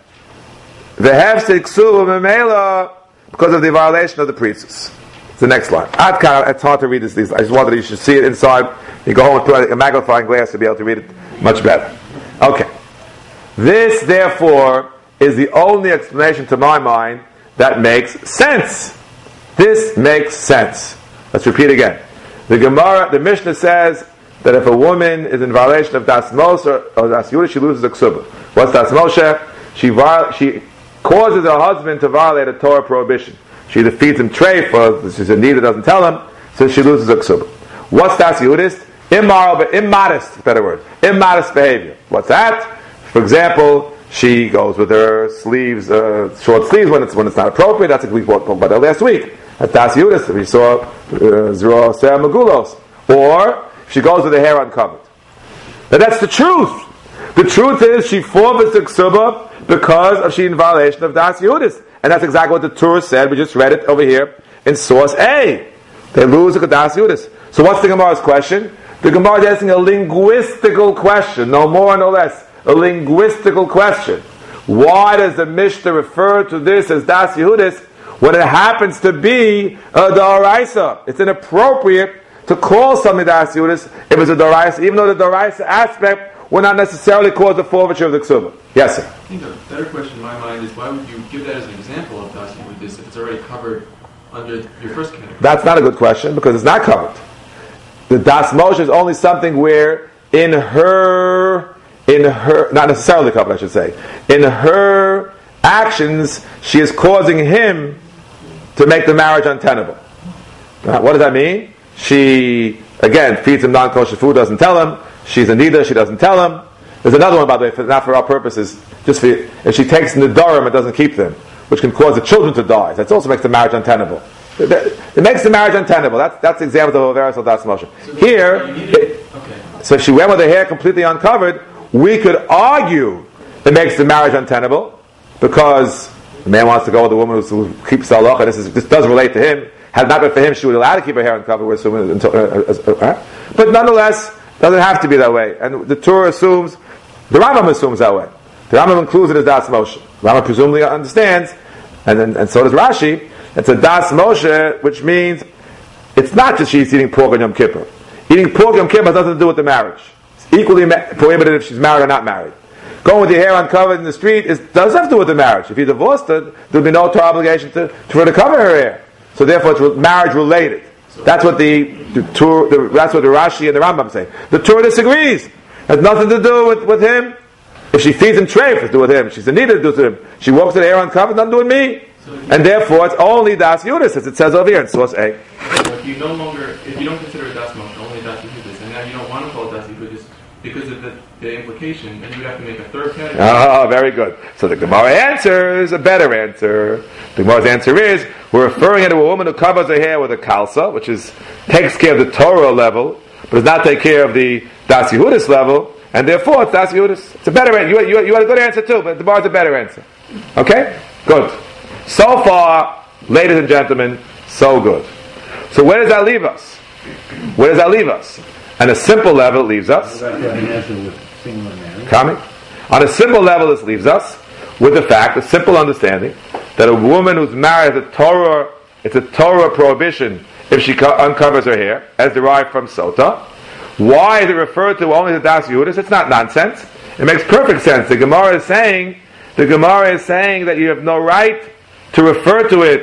V'hefsek Ksuba Memela, because of the violation of the Pritzus. The next line. It's hard to read this. I just wanted you should see it inside. You go home and put a magnifying glass to be able to read it much better. Okay. This, therefore, is the only explanation to my mind that makes sense. This makes sense. Let's repeat again. The Gemara, the Mishnah says that if a woman is in violation of Das Moshe or Das Yehudis, she loses a ksubah. What's Das Moshe? She she causes her husband to violate a Torah prohibition. She either feeds him treif, or she's in need and doesn't tell him, so she loses a ksubah. What's Das Yehudis? Immoral, but immodest, better word. Immodest behavior. What's that? For example, she goes with her sleeves, uh, short sleeves when it's when it's not appropriate. That's what we talked about that last week. At Das Yehudis, we saw Zero Sarah Magulos. Or she goes with her hair uncovered. Now that's the truth. The truth is she forfeits the ksubah because of she in violation of Das Yehudis. And that's exactly what the Torah said. We just read it over here in source A. They lose the Kedas Yudis. So what's the Gemara's question? The Gemara is asking a linguistical question, no more, no less. A linguistical question. Why does the Mishnah refer to this as Das Yehudis when it happens to be a Daraisa? It's inappropriate to call something Das Yehudis if it's a Daraisa, even though the Daraisa aspect will not necessarily cause the forfeiture of the Ksuba. Yes, sir? I think a better question in my mind is why would you give that as an example of Das Yehudis if it's already covered under your first category? That's not a good question because it's not covered. The Das Moshe is only something where in her, in her, not necessarily covered, I should say, in her actions, she is causing him to make the marriage untenable. Now, what does that mean? She, again, feeds him non-kosher food, doesn't tell him. She's a nida, she doesn't tell him. There's another one, by the way, for, not for our purposes, just for, if she takes Nidarim and doesn't keep them, which can cause the children to die. That also makes the marriage untenable. It, it makes the marriage untenable. That's, that's the example of Averis al Das Moshe. So Here, it, okay. so if she went with her hair completely uncovered, we could argue it makes the marriage untenable because the man wants to go with a woman who keeps the halacha. This, is, this does relate to him. Had it not been for him, she would allow to keep her hair uncovered. We're assuming until, uh, uh, uh, but nonetheless, doesn't have to be that way. And the Torah assumes, the Rambam assumes that way. The Rambam includes it as Das Moshe. The Rambam presumably understands, and then, and so does Rashi. It's a Das Moshe, which means it's not just she's eating pork on Yom Kippur. Eating pork on Yom Kippur has nothing to do with the marriage. It's equally ma- prohibited if she's married or not married. Going with your hair uncovered in the street is, does have to do with the marriage. If you divorced her, there would be no Torah obligation to, for her to cover her hair. So therefore, it's marriage related. That's what the, the, Torah, the that's what the Rashi and the Rambam say. The Torah disagrees. It has nothing to do with, with him. If she feeds him treif, it's to do with him. She's a need to do with him. She walks with her hair uncovered, nothing to do with me. And therefore, it's only Das Yudis, as it says over here in source A. So if you no longer, if you don't consider it Das Moshe, only Das Yehudis, and now you don't want to call it Das Yehudis because of the, the implication, then you would have to make a third category. Oh, very good. So the Gemara answers a better answer. The Gemara's answer is, we're referring to a woman who covers her hair with a kalsa, which is takes care of the Torah level, but does not take care of the Das Yehudis level, and therefore it's Das Yehudis. It's a better answer. You, you, you had a good answer too, but the Gemara's a better answer. Okay? Good. So far, ladies and gentlemen, so good. So where does that leave us? Where does that leave us? On a simple level, it leaves us. Coming. On a simple level, this leaves us with the fact, a simple understanding, that a woman who's married is a Torah, it's a Torah prohibition if she co- uncovers her hair, as derived from Sota. Why is it referred to only the Das Yehudis? It's not nonsense. It makes perfect sense. The Gemara is saying, the Gemara is saying that you have no right to refer to it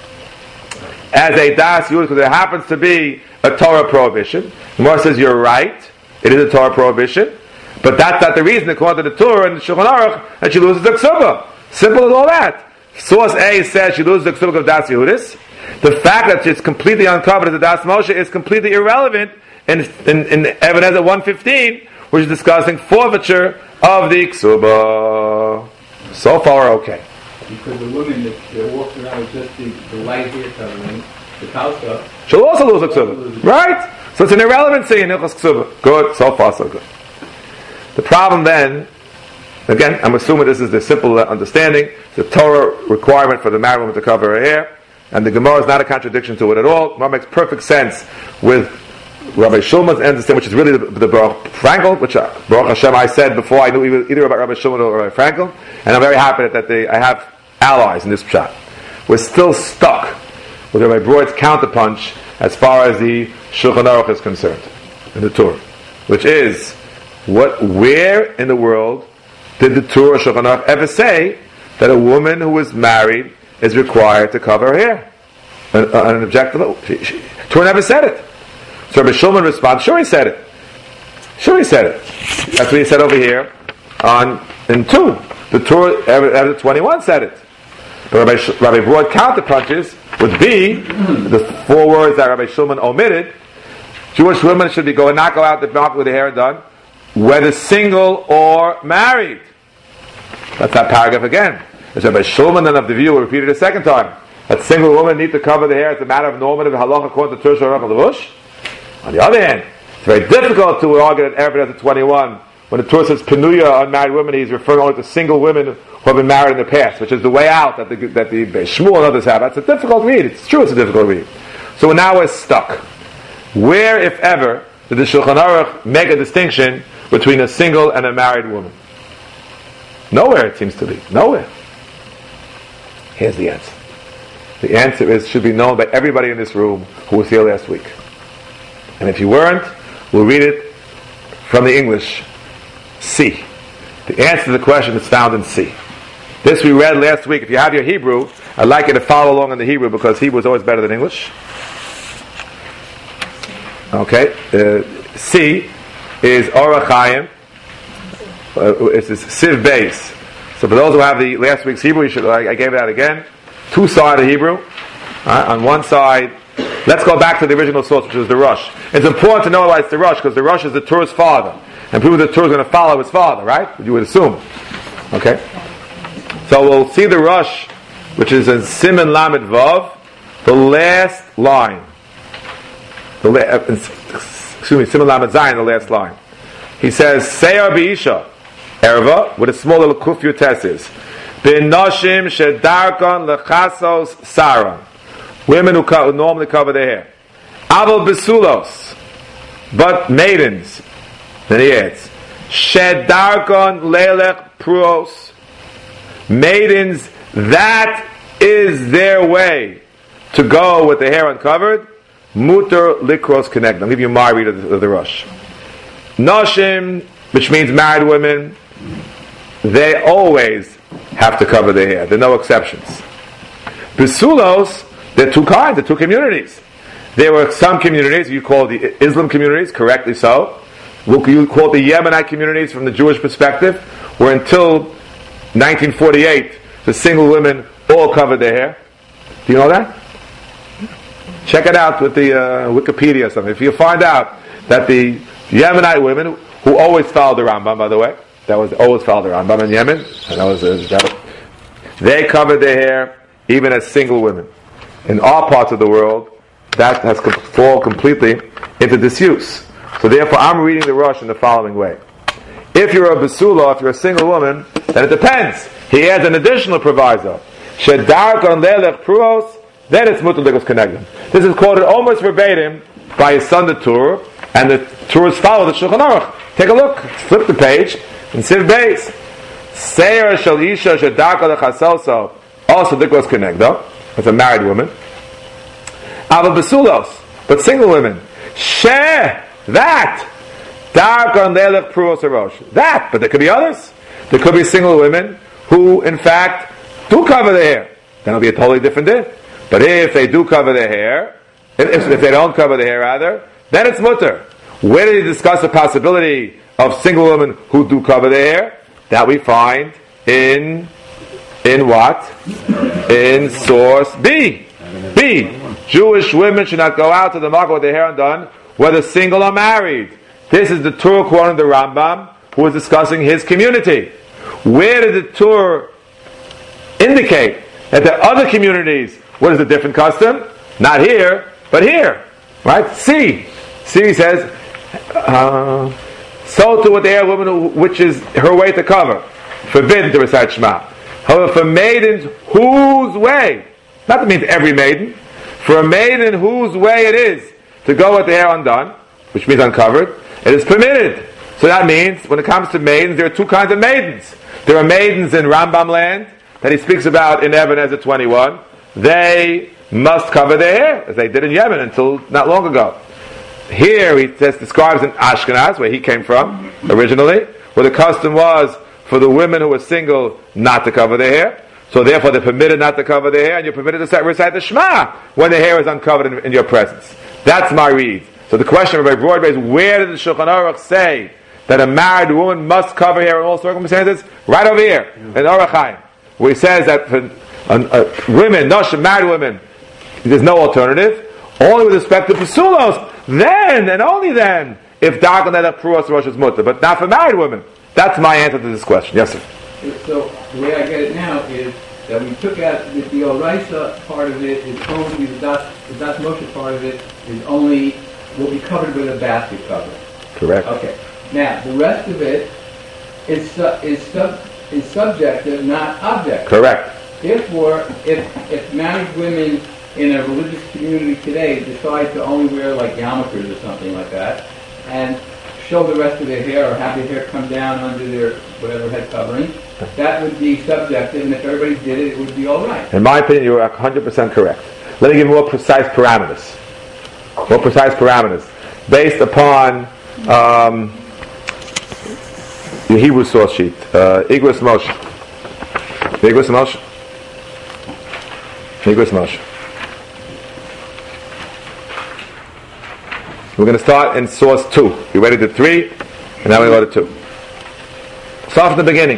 as a Das Yehudis because it happens to be a Torah prohibition. The Gemara says you're right. It is a Torah prohibition. But that's not the reason, according to the Torah and the Shulchan Aruch, that she loses the Ksuba. Simple as all that. Source A says she loses the Ksuba of Das Yehudis. The fact that it's completely uncovered as a Das Moshe is completely irrelevant in, in, in Even HaEzer one fifteen, which is discussing forfeiture of the Ksuba. So far, okay. Because the woman that, that walks around with just the, the light hair covering, the kalsa, she'll also lose the Ksuba. Right? So it's an irrelevancy in Hilchos Ksuba. Good. So far, so good. The problem then, again, I'm assuming this is the simple understanding, the Torah requirement for the married woman to cover her hair, and the Gemara is not a contradiction to it at all. Gemara makes perfect sense with Rabbi Shulman's understanding, which is really the, the Baruch Frankel, which uh, Baruch Hashem I said before I knew either, either about Rabbi Shulman or Rabbi Frankel, and I'm very happy that they, I have allies in this pshat. We're still stuck with Rabbi Broid's counterpunch as far as the Shulchan Aruch is concerned, in the Torah, which is, what, where in the world did the Torah Shulchan Aruch ever say that a woman who is married is required to cover her hair? On, on an objective level. Torah never said it. So Rabbi Shulman responds, sure he said it. Sure he said it. That's what he said over here on in two. The Torah, Even twenty-one said it. But Rabbi, Sh- Rabbi Broad counterpunches would be the four words that Rabbi Shulman omitted. Jewish women should be going, not go out the market with their hair done, whether single or married. That's that paragraph again. As Rabbi Shulman then of the view, will repeat it a second time, that single women need to cover their hair as a matter of normative halacha according to Torah Shulchan Aruch. On the other hand, it's very difficult to argue that Even HaEzer twenty-one, when the Torah says Penuya, unmarried women, he's referring only to single women who have been married in the past, which is the way out that the that the Shmuel and others have. That's a difficult read. It's true, it's a difficult read. So now we're stuck. Where, if ever, did the Shulchan Aruch make a distinction between a single and a married woman? Nowhere, it seems to be. Nowhere. Here's the answer. The answer is should be known by everybody in this room who was here last week. And if you weren't, we'll read it from the English. C. The answer to the question is found in C. This we read last week. If you have your Hebrew, I'd like you to follow along in the Hebrew because Hebrew is always better than English. Okay. Uh, C is Orach Chaim. Uh, it's this Siv base. So for those who have the last week's Hebrew, you should, I, I gave it out again. Two sides of Hebrew. Right, on one side, let's go back to the original source, which is the Rosh. It's important to know why it's the Rosh, because the Rosh is the Torah's father. And people the Torah is going to follow his father, right? You would assume. Okay? So we'll see the Rosh, which is in Siman Lamed Vav, the last line. The la- uh, excuse me, Siman Lamed Zayin, the last line. He says, Seyar B'isha, Erva, with a small little kuf yutes is, B'noshim shedarkon lechasos saran. Women who, co- who normally cover their hair. Aval besulos, but maidens. Then he adds, shedarkon lelech pruos. Maidens, that is their way to go with the hair uncovered. Muter likros connect. I'll give you my read of the, of the Rosh. Noshim, which means married women, they always have to cover their hair. There are no exceptions. Besulos, there are two kinds, there are two communities. There were some communities, you call the Islam communities, correctly so. You call the Yemenite communities from the Jewish perspective, where until nineteen forty-eight, the single women all covered their hair. Do you know that? Check it out with the uh, Wikipedia or something. If you find out that the Yemenite women, who always followed the Rambam, by the way, that was always followed the Rambam in Yemen, and that was, uh, that was they covered their hair even as single women. In our parts of the world, that has com- fallen completely into disuse. So therefore, I'm reading the Rosh in the following way. If you're a Basula, if you're a single woman, then it depends. He adds an additional proviso. Shedarkon lelech pruos, then it's mutar likros kenegdim. This is quoted almost verbatim by his son the Tur, and the Tur's follow the Shulchan Aruch. Take a look, flip the page, and Siv Beis. Seir shel isha shedarkon lechasoso, also likros kenegdo. That's a married woman. Aval besulos, but single women. She, that. Darkon lelech pruos arosh. That, but there could be others. There could be single women who, in fact, do cover their hair. Then it'll be a totally different din. But if they do cover their hair, if, if they don't cover their hair rather, then it's mutter. Where did he discuss the possibility of single women who do cover their hair? That we find in, in what? In source B. B. Jewish women should not go out to the market with their hair undone, whether single or married. This is the Torah quoting the Rambam, who is discussing his community. Where did the Torah indicate that there are other communities? What is the different custom? Not here, but here. Right? C. C says, uh, so too with the hair woman, who, which is her way to cover. Forbidden to recite Shema. However, for maidens whose way, not that means every maiden, for a maiden whose way it is to go with the hair undone, which means uncovered, it is permitted. So that means, when it comes to maidens, there are two kinds of maidens. There are maidens in Rambam land, that he speaks about in Ebenezer twenty-one. They must cover their hair, as they did in Yemen until not long ago. Here, he says, describes in Ashkenaz, where he came from, originally, where the custom was for the women who were single not to cover their hair. So therefore, they're permitted not to cover their hair, and you're permitted to recite the Shema when the hair is uncovered in, in your presence. That's my read. So the question of a broad base, where did the Shulchan Aruch say that a married woman must cover hair in all circumstances? Right over here, in Orach Chaim, where he says that for uh, uh, women, noshim, married women, there's no alternative, only with respect to Pesulos, then, and only then, if Darkon Lelech Pruos Rosh is mutter, but not for married women. That's my answer to this question. Yes, sir. So the way I get it now is that we took out the, the Oraisa part of it is only the Das, the Das Moshe part of it is only will be covered with a basket cover. Correct. Okay. Now the rest of it is uh, is sub, is subjective, not objective. Correct. Therefore, if, if married women in a religious community today decide to only wear like yarmulkes or something like that, and show the rest of their hair or have their hair come down under their whatever head covering, that would be subjective, and if everybody did it, it would be all right. In my opinion, you're one hundred percent correct. Let me give you more precise parameters. More precise parameters. Based upon um, the Hebrew source sheet. Uh, Igros Moshe. Igros Moshe. Igros Moshe. We're going to start in source two. You ready to three? And now we go to two. Start from the beginning.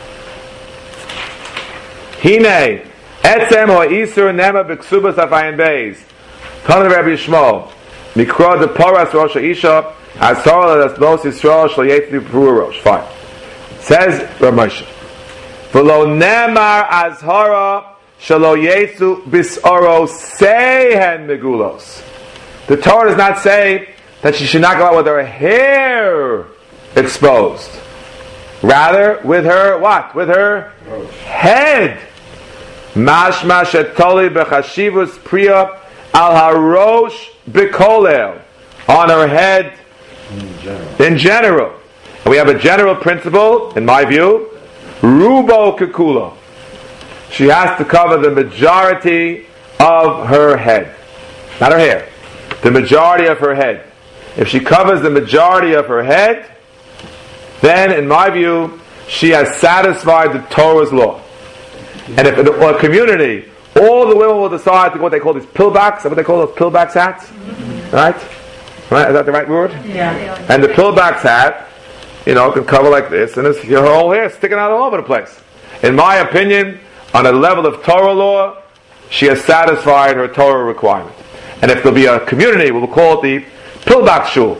Hine, etzem ho isur nema b'ksubas afayin beis. Tana Rabbi Yishmael, mikra de poras rosh ha'isha, asara das nos Yisrael shlo yetzi b'puru rosh. Fine. Says Rav Moshe, v'lo nemar azhara shlo yetzu bisoro sehen megulos. The Torah does not say that she should not go out with her hair exposed. Rather, with her what? With her head. Mashma shetoli b'chashivus priya al harosh b'kolel. On her head in general. in general. And we have a general principle, in my view, rubo kekulo. She has to cover the majority of her head. Not her hair. The majority of her head. If she covers the majority of her head, then, in my view, she has satisfied the Torah's law. And if in a community, all the women will decide to go what they call these pillbacks, what they call those pillbacks hats, right? Right? Is that the right word? Yeah. And the pillbacks hat, you know, can cover like this, and it's, her whole hair sticking out all over the place. In my opinion, on a level of Torah law, she has satisfied her Torah requirement. And if there'll be a community, we'll call it the pillback shul.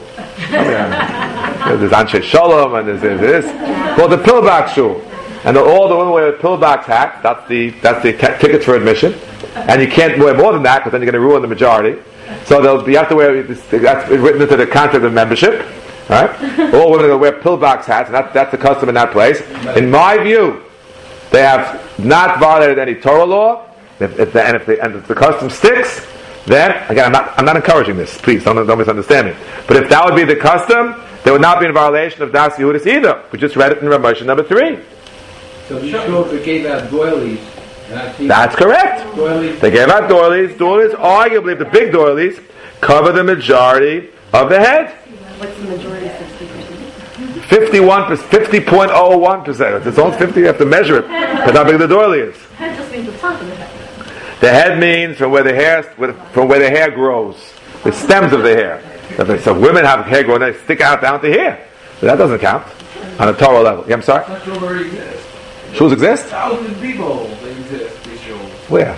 There's Anshe Shalom and there's, there's this called the pillback shul, and all the women wear a pillback hat. That's the that's the t- tickets for admission, and you can't wear more than that because then you're going to ruin the majority. So they'll you have to wear this, that's written into the contract of membership. Right? All women are going to wear pillback hats, and that's that's the custom in that place. In my view, they have not violated any Torah law, if, if the, and if the and if the custom sticks. Then, again, I'm not, I'm not encouraging this. Please, don't, don't misunderstand me. But if that would be the custom, they would not be in violation of Das Yehudis either. We just read it in Rav Moshe number three. So the Shulchan gave out doilies. That's correct. Doilies. They gave out doilies. Doilies, arguably, the big doilies, cover the majority of the head. What's the majority? Sixty percent. Fifty-one percent, fifty point oh one percent. It's only fifty. You have to measure it. That's how big the doily is. That just means the top of the head. The head means from where the hair from where the hair grows, the stems of the hair. So women have hair growing, they stick out down to here. But that doesn't count on a Torah level. Yeah, I'm sorry. That shul already exists. Shuls exist? Thousand people they exist. These shuls. Where?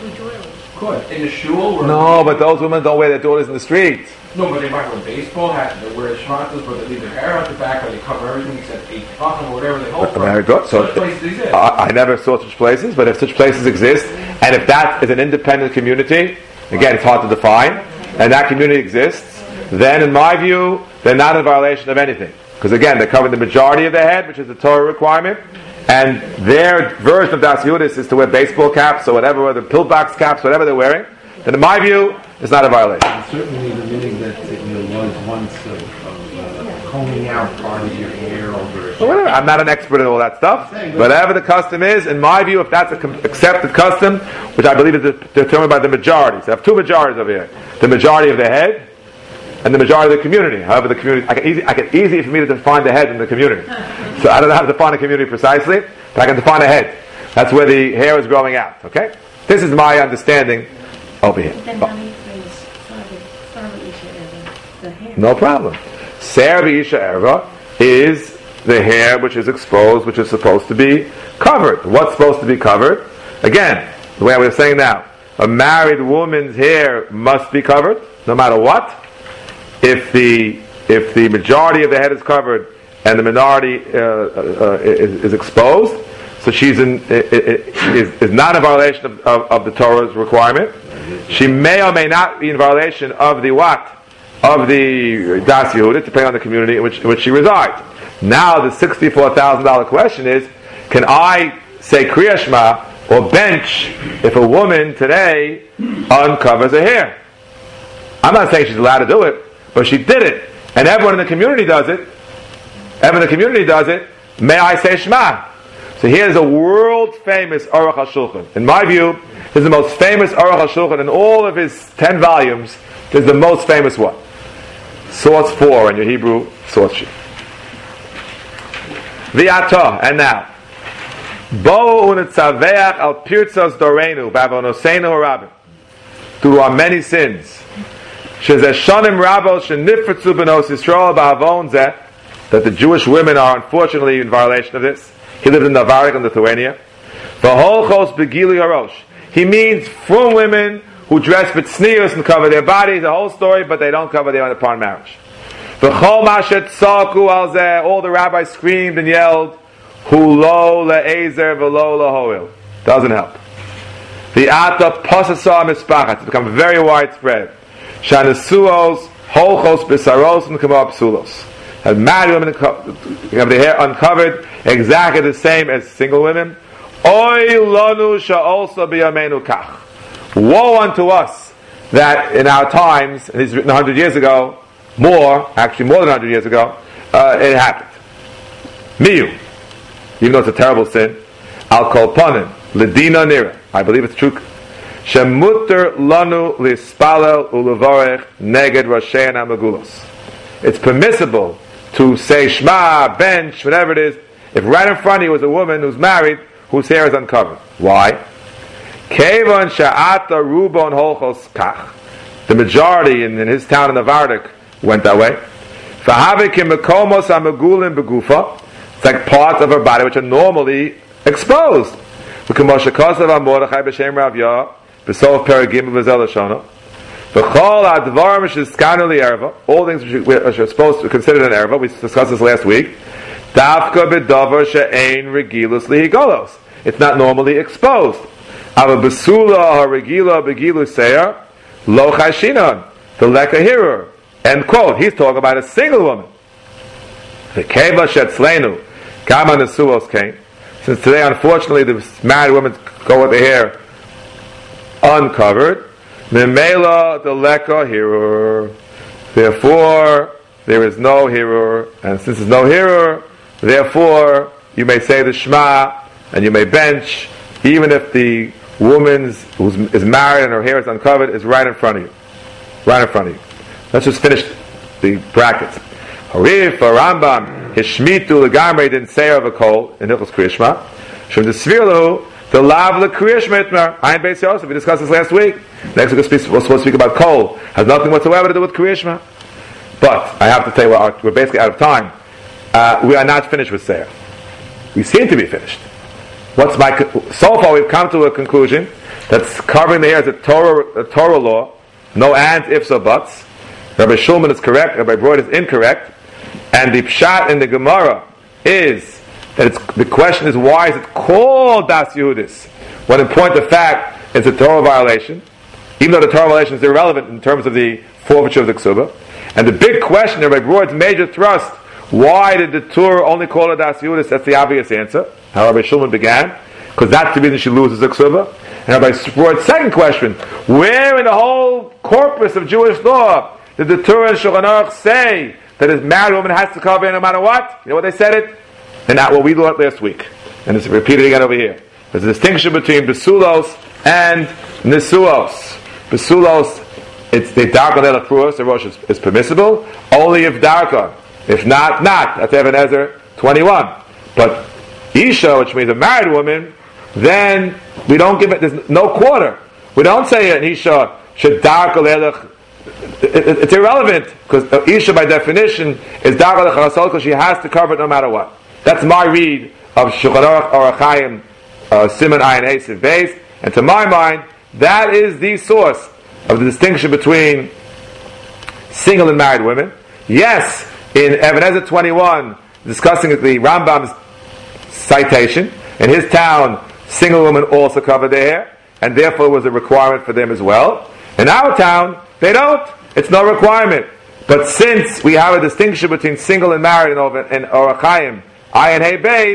Of course. In the shul. Or No, but those women don't wear their daughters in the street. No, but they might wear baseball hats, they wear shrantas, but they leave their hair out the back, or they cover everything except eight buckle or whatever they hold for. Very good. So such places exist. I, I never saw such places, but if such places exist, and if that is an independent community, again, it's hard to define, and that community exists, then in my view, they're not in violation of anything. Because again, they're covering the majority of their head, which is the Torah requirement, and their version of Das Yehudis is to wear baseball caps or whatever, or the pillbox caps, whatever they're wearing, then in my view, it's not a violation. And certainly the meaning that there was once of, of uh, combing out part of your hair over a Well, whatever. I'm not an expert in all that stuff. Whatever the custom is, in my view, if that's an accepted custom, which I believe is determined by the majority. So I have two majorities over here. The majority of the head and the majority of the community. However, the community, I can easy, I can easy for me to define the head in the community. So I don't know how to define a community precisely, but I can define a head. That's where the hair is growing out. Okay? This is my understanding over here. Then how many things? Sarva Isha Erva, the hair. No problem. Sarva Isha Erva is the hair which is exposed, which is supposed to be covered. What's supposed to be covered? Again, the way I was saying now, a married woman's hair must be covered, no matter what. If the if the majority of the head is covered and the minority uh, uh, is, is exposed, so she's in, is, is not in violation of, of, of the Torah's requirement. She may or may not be in violation of the what? Of the Das Yehuda, depending on the community in which, in which she resides. Now the sixty-four thousand dollars question is, can I say Kriya Shema or bench if a woman today uncovers her hair? I'm not saying she's allowed to do it, but she did it, and everyone in the community does it. Everyone in the community does it. May I say Shema? So here's a world famous Aruch HaShulchan. In my view, this is the most famous Aruch HaShulchan in all of his ten volumes. This is the most famous one. Source four in your Hebrew source sheet. V'ata, and now. Bo unetzaveach al pirtzos dorenu b'avonoseinu harabim. Through our many sins. Shezeh shonim rabos shenifritzu benos Yisrael ba'avon zeh. That the Jewish women are unfortunately in violation of this. He lived in Navarik in Lithuania. V'holchos begili harosh. He means from women who dress with tznius and cover their bodies, the whole story, but they don't cover their own upon marriage. V'chol mashet tzaku al zeh. All the rabbis screamed and yelled, Hu lo le'ezer v'lo le'hoil. Doesn't help. The ata posasa mispachat. It's become very widespread. Shanesuos holchos b'saros and kamo psulos. Have married women have their hair uncovered, exactly the same as single women. Oy lanu sha'olsa b'yameinu kach. Woe unto us that in our times, and this is written a hundred years ago, more, actually more than a hundred years ago, uh, it happened. Miyu. Even though it's a terrible sin, Al kol panim, Ledina Nira, I believe it's true. Shemuter lanu lispalel ulevarech neged Roshein HaMegulos. It's permissible to say Shema, bench, whatever it is, if right in front of you is a woman who's married, whose hair is uncovered. Why? Kevan sha'ata rubon holchos kach. The majority in, in his town in Navardik went that way. V'havikim mekomos ha'megulim begufa. It's like parts of her body which are normally exposed. All things which are supposed to be considered an erva. We discussed this last week. It's not normally exposed. The lekahirur. End quote. He's talking about a single woman. The keva shetzleinu. Kama nesuos came. Since today, unfortunately, the married women go with their hair uncovered. Memela the leka hirur. Therefore, there is no hirur, and since there's no hirur, therefore you may say the Shema and you may bench, even if the woman who is married and her hair is uncovered is right in front of you, right in front of you. Let's just finish the brackets. Harif Rambam. Hishmitu legamrei didn't say of a kol in Hilchos Kriya Shema. Shem desvirlu the lav lekriya Shema itmar. Ayin Beis Yosef. We discussed this last week. Next week we're supposed to speak about kol. Has nothing whatsoever to do with Kriya Shema. But I have to tell you, we're, we're basically out of time. Uh, we are not finished with Seir. We seem to be finished. What's my so far? We've come to a conclusion that's covering the hair as a Torah, a Torah law. No ands, ifs, or buts. Rabbi Shulman is correct. Rabbi Broad is incorrect. And the pshat in the Gemara is that it's, the question is, why is it called Das Yehudis? When in point of fact it's a Torah violation, even though the Torah violation is irrelevant in terms of the forfeiture of the Ksuba. And the big question, Rabbi Broad's major thrust, why did the Torah only call it Das Yehudis? That's the obvious answer. How Rabbi Shulman began, because that's the reason she loses the Ksuba. And Rabbi Broad's second question, where in the whole corpus of Jewish law did the Torah and Shulchan Aruch say that a married woman has to cover no matter what? You know what they said it? And not what we learned last week. And it's repeated again over here. There's a distinction between Besulos and Nisuos. Besulos, it's the Darka de la Pruos, the Rosh is, is permissible, only if Darka. If not, not. That's Even Ezer twenty-one. But Isha, which means a married woman, then we don't give it, there's no quarter. We don't say an Isha should Darka lelech. It's irrelevant, because Isha by definition is Darka lechasol, because she has to cover it no matter what. That's my read of Shulchan Aruch Orach Chaim uh, Siman Ayin Esav Beis, and to my mind, that is the source of the distinction between single and married women. Yes, in Even Ezer twenty-one, discussing the Rambam's citation, in his town, single women also cover their hair, and therefore it was a requirement for them as well. In our town, they don't. It's no requirement. But since we have a distinction between single and married in Orach Chaim, Ayin Hey Beis,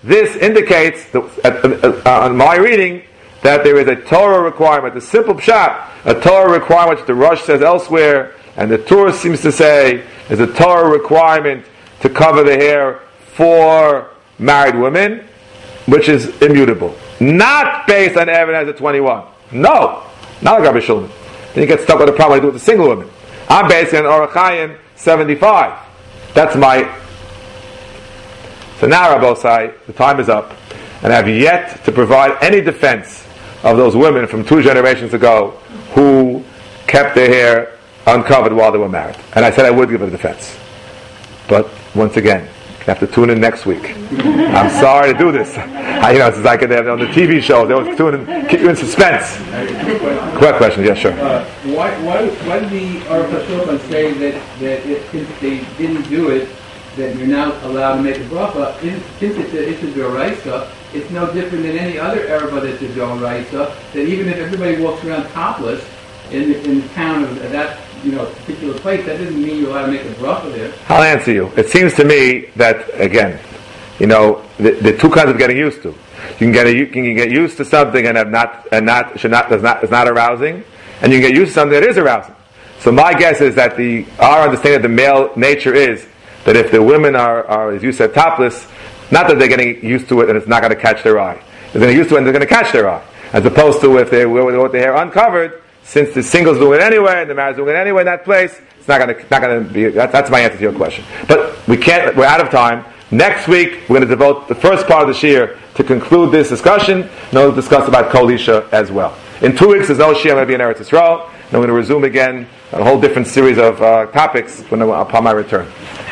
this indicates, that, uh, uh, on my reading, that there is a Torah requirement, a simple pshat, a Torah requirement which the Rosh says elsewhere, and the Torah seems to say is a Torah requirement to cover the hair for married women, which is immutable. Not based on evidence at twenty-one. No, not like Rabbi Shulman. Then you get stuck with a problem I do with a single woman. I'm based on Orach Chaim seventy-five. That's my... So now, Rabbosai, the time is up, and I have yet to provide any defense of those women from two generations ago who kept their hair uncovered while they were married. And I said I would give a defense. But, once again, you have to tune in next week. I'm sorry to do this. I, you know, it's like on the T V shows, they always tune in, keep you in suspense. Quick question, yeah, sure. Uh, why, why, why did the Aruch HaShulchan say that, that if, since they didn't do it, that you're now allowed to make a bracha? Since it's a, it's a Doraisa, it's no different than any other Erba that's a Doraisa, that even if everybody walks around topless in the, in the town of that, you know, particular place, that doesn't mean you're allowed to make a bracha there. I'll answer you. It seems to me that, again, you know, the, the two kinds of getting used to. You can get a, you can get used to something and have not and not should not does not is not arousing, and you can get used to something that is arousing. So my guess is that the our understanding of the male nature is that if the women are, are as you said, topless, not that they're getting used to it and it's not going to catch their eye. They're getting used to it and they're going to catch their eye, as opposed to if they were with their hair uncovered. Since the singles doing it anyway and the marrieds doing it anyway in that place, it's not going to not going to be. That, that's my answer to your question. But we can't. We're out of time. Next week we're going to devote the first part of the year to conclude this discussion. And we'll discuss about Kol Isha as well. In two weeks, there's no Shia. I'm going to be in Eretz Yisrael. And we're going to resume again a whole different series of uh, topics when upon my return.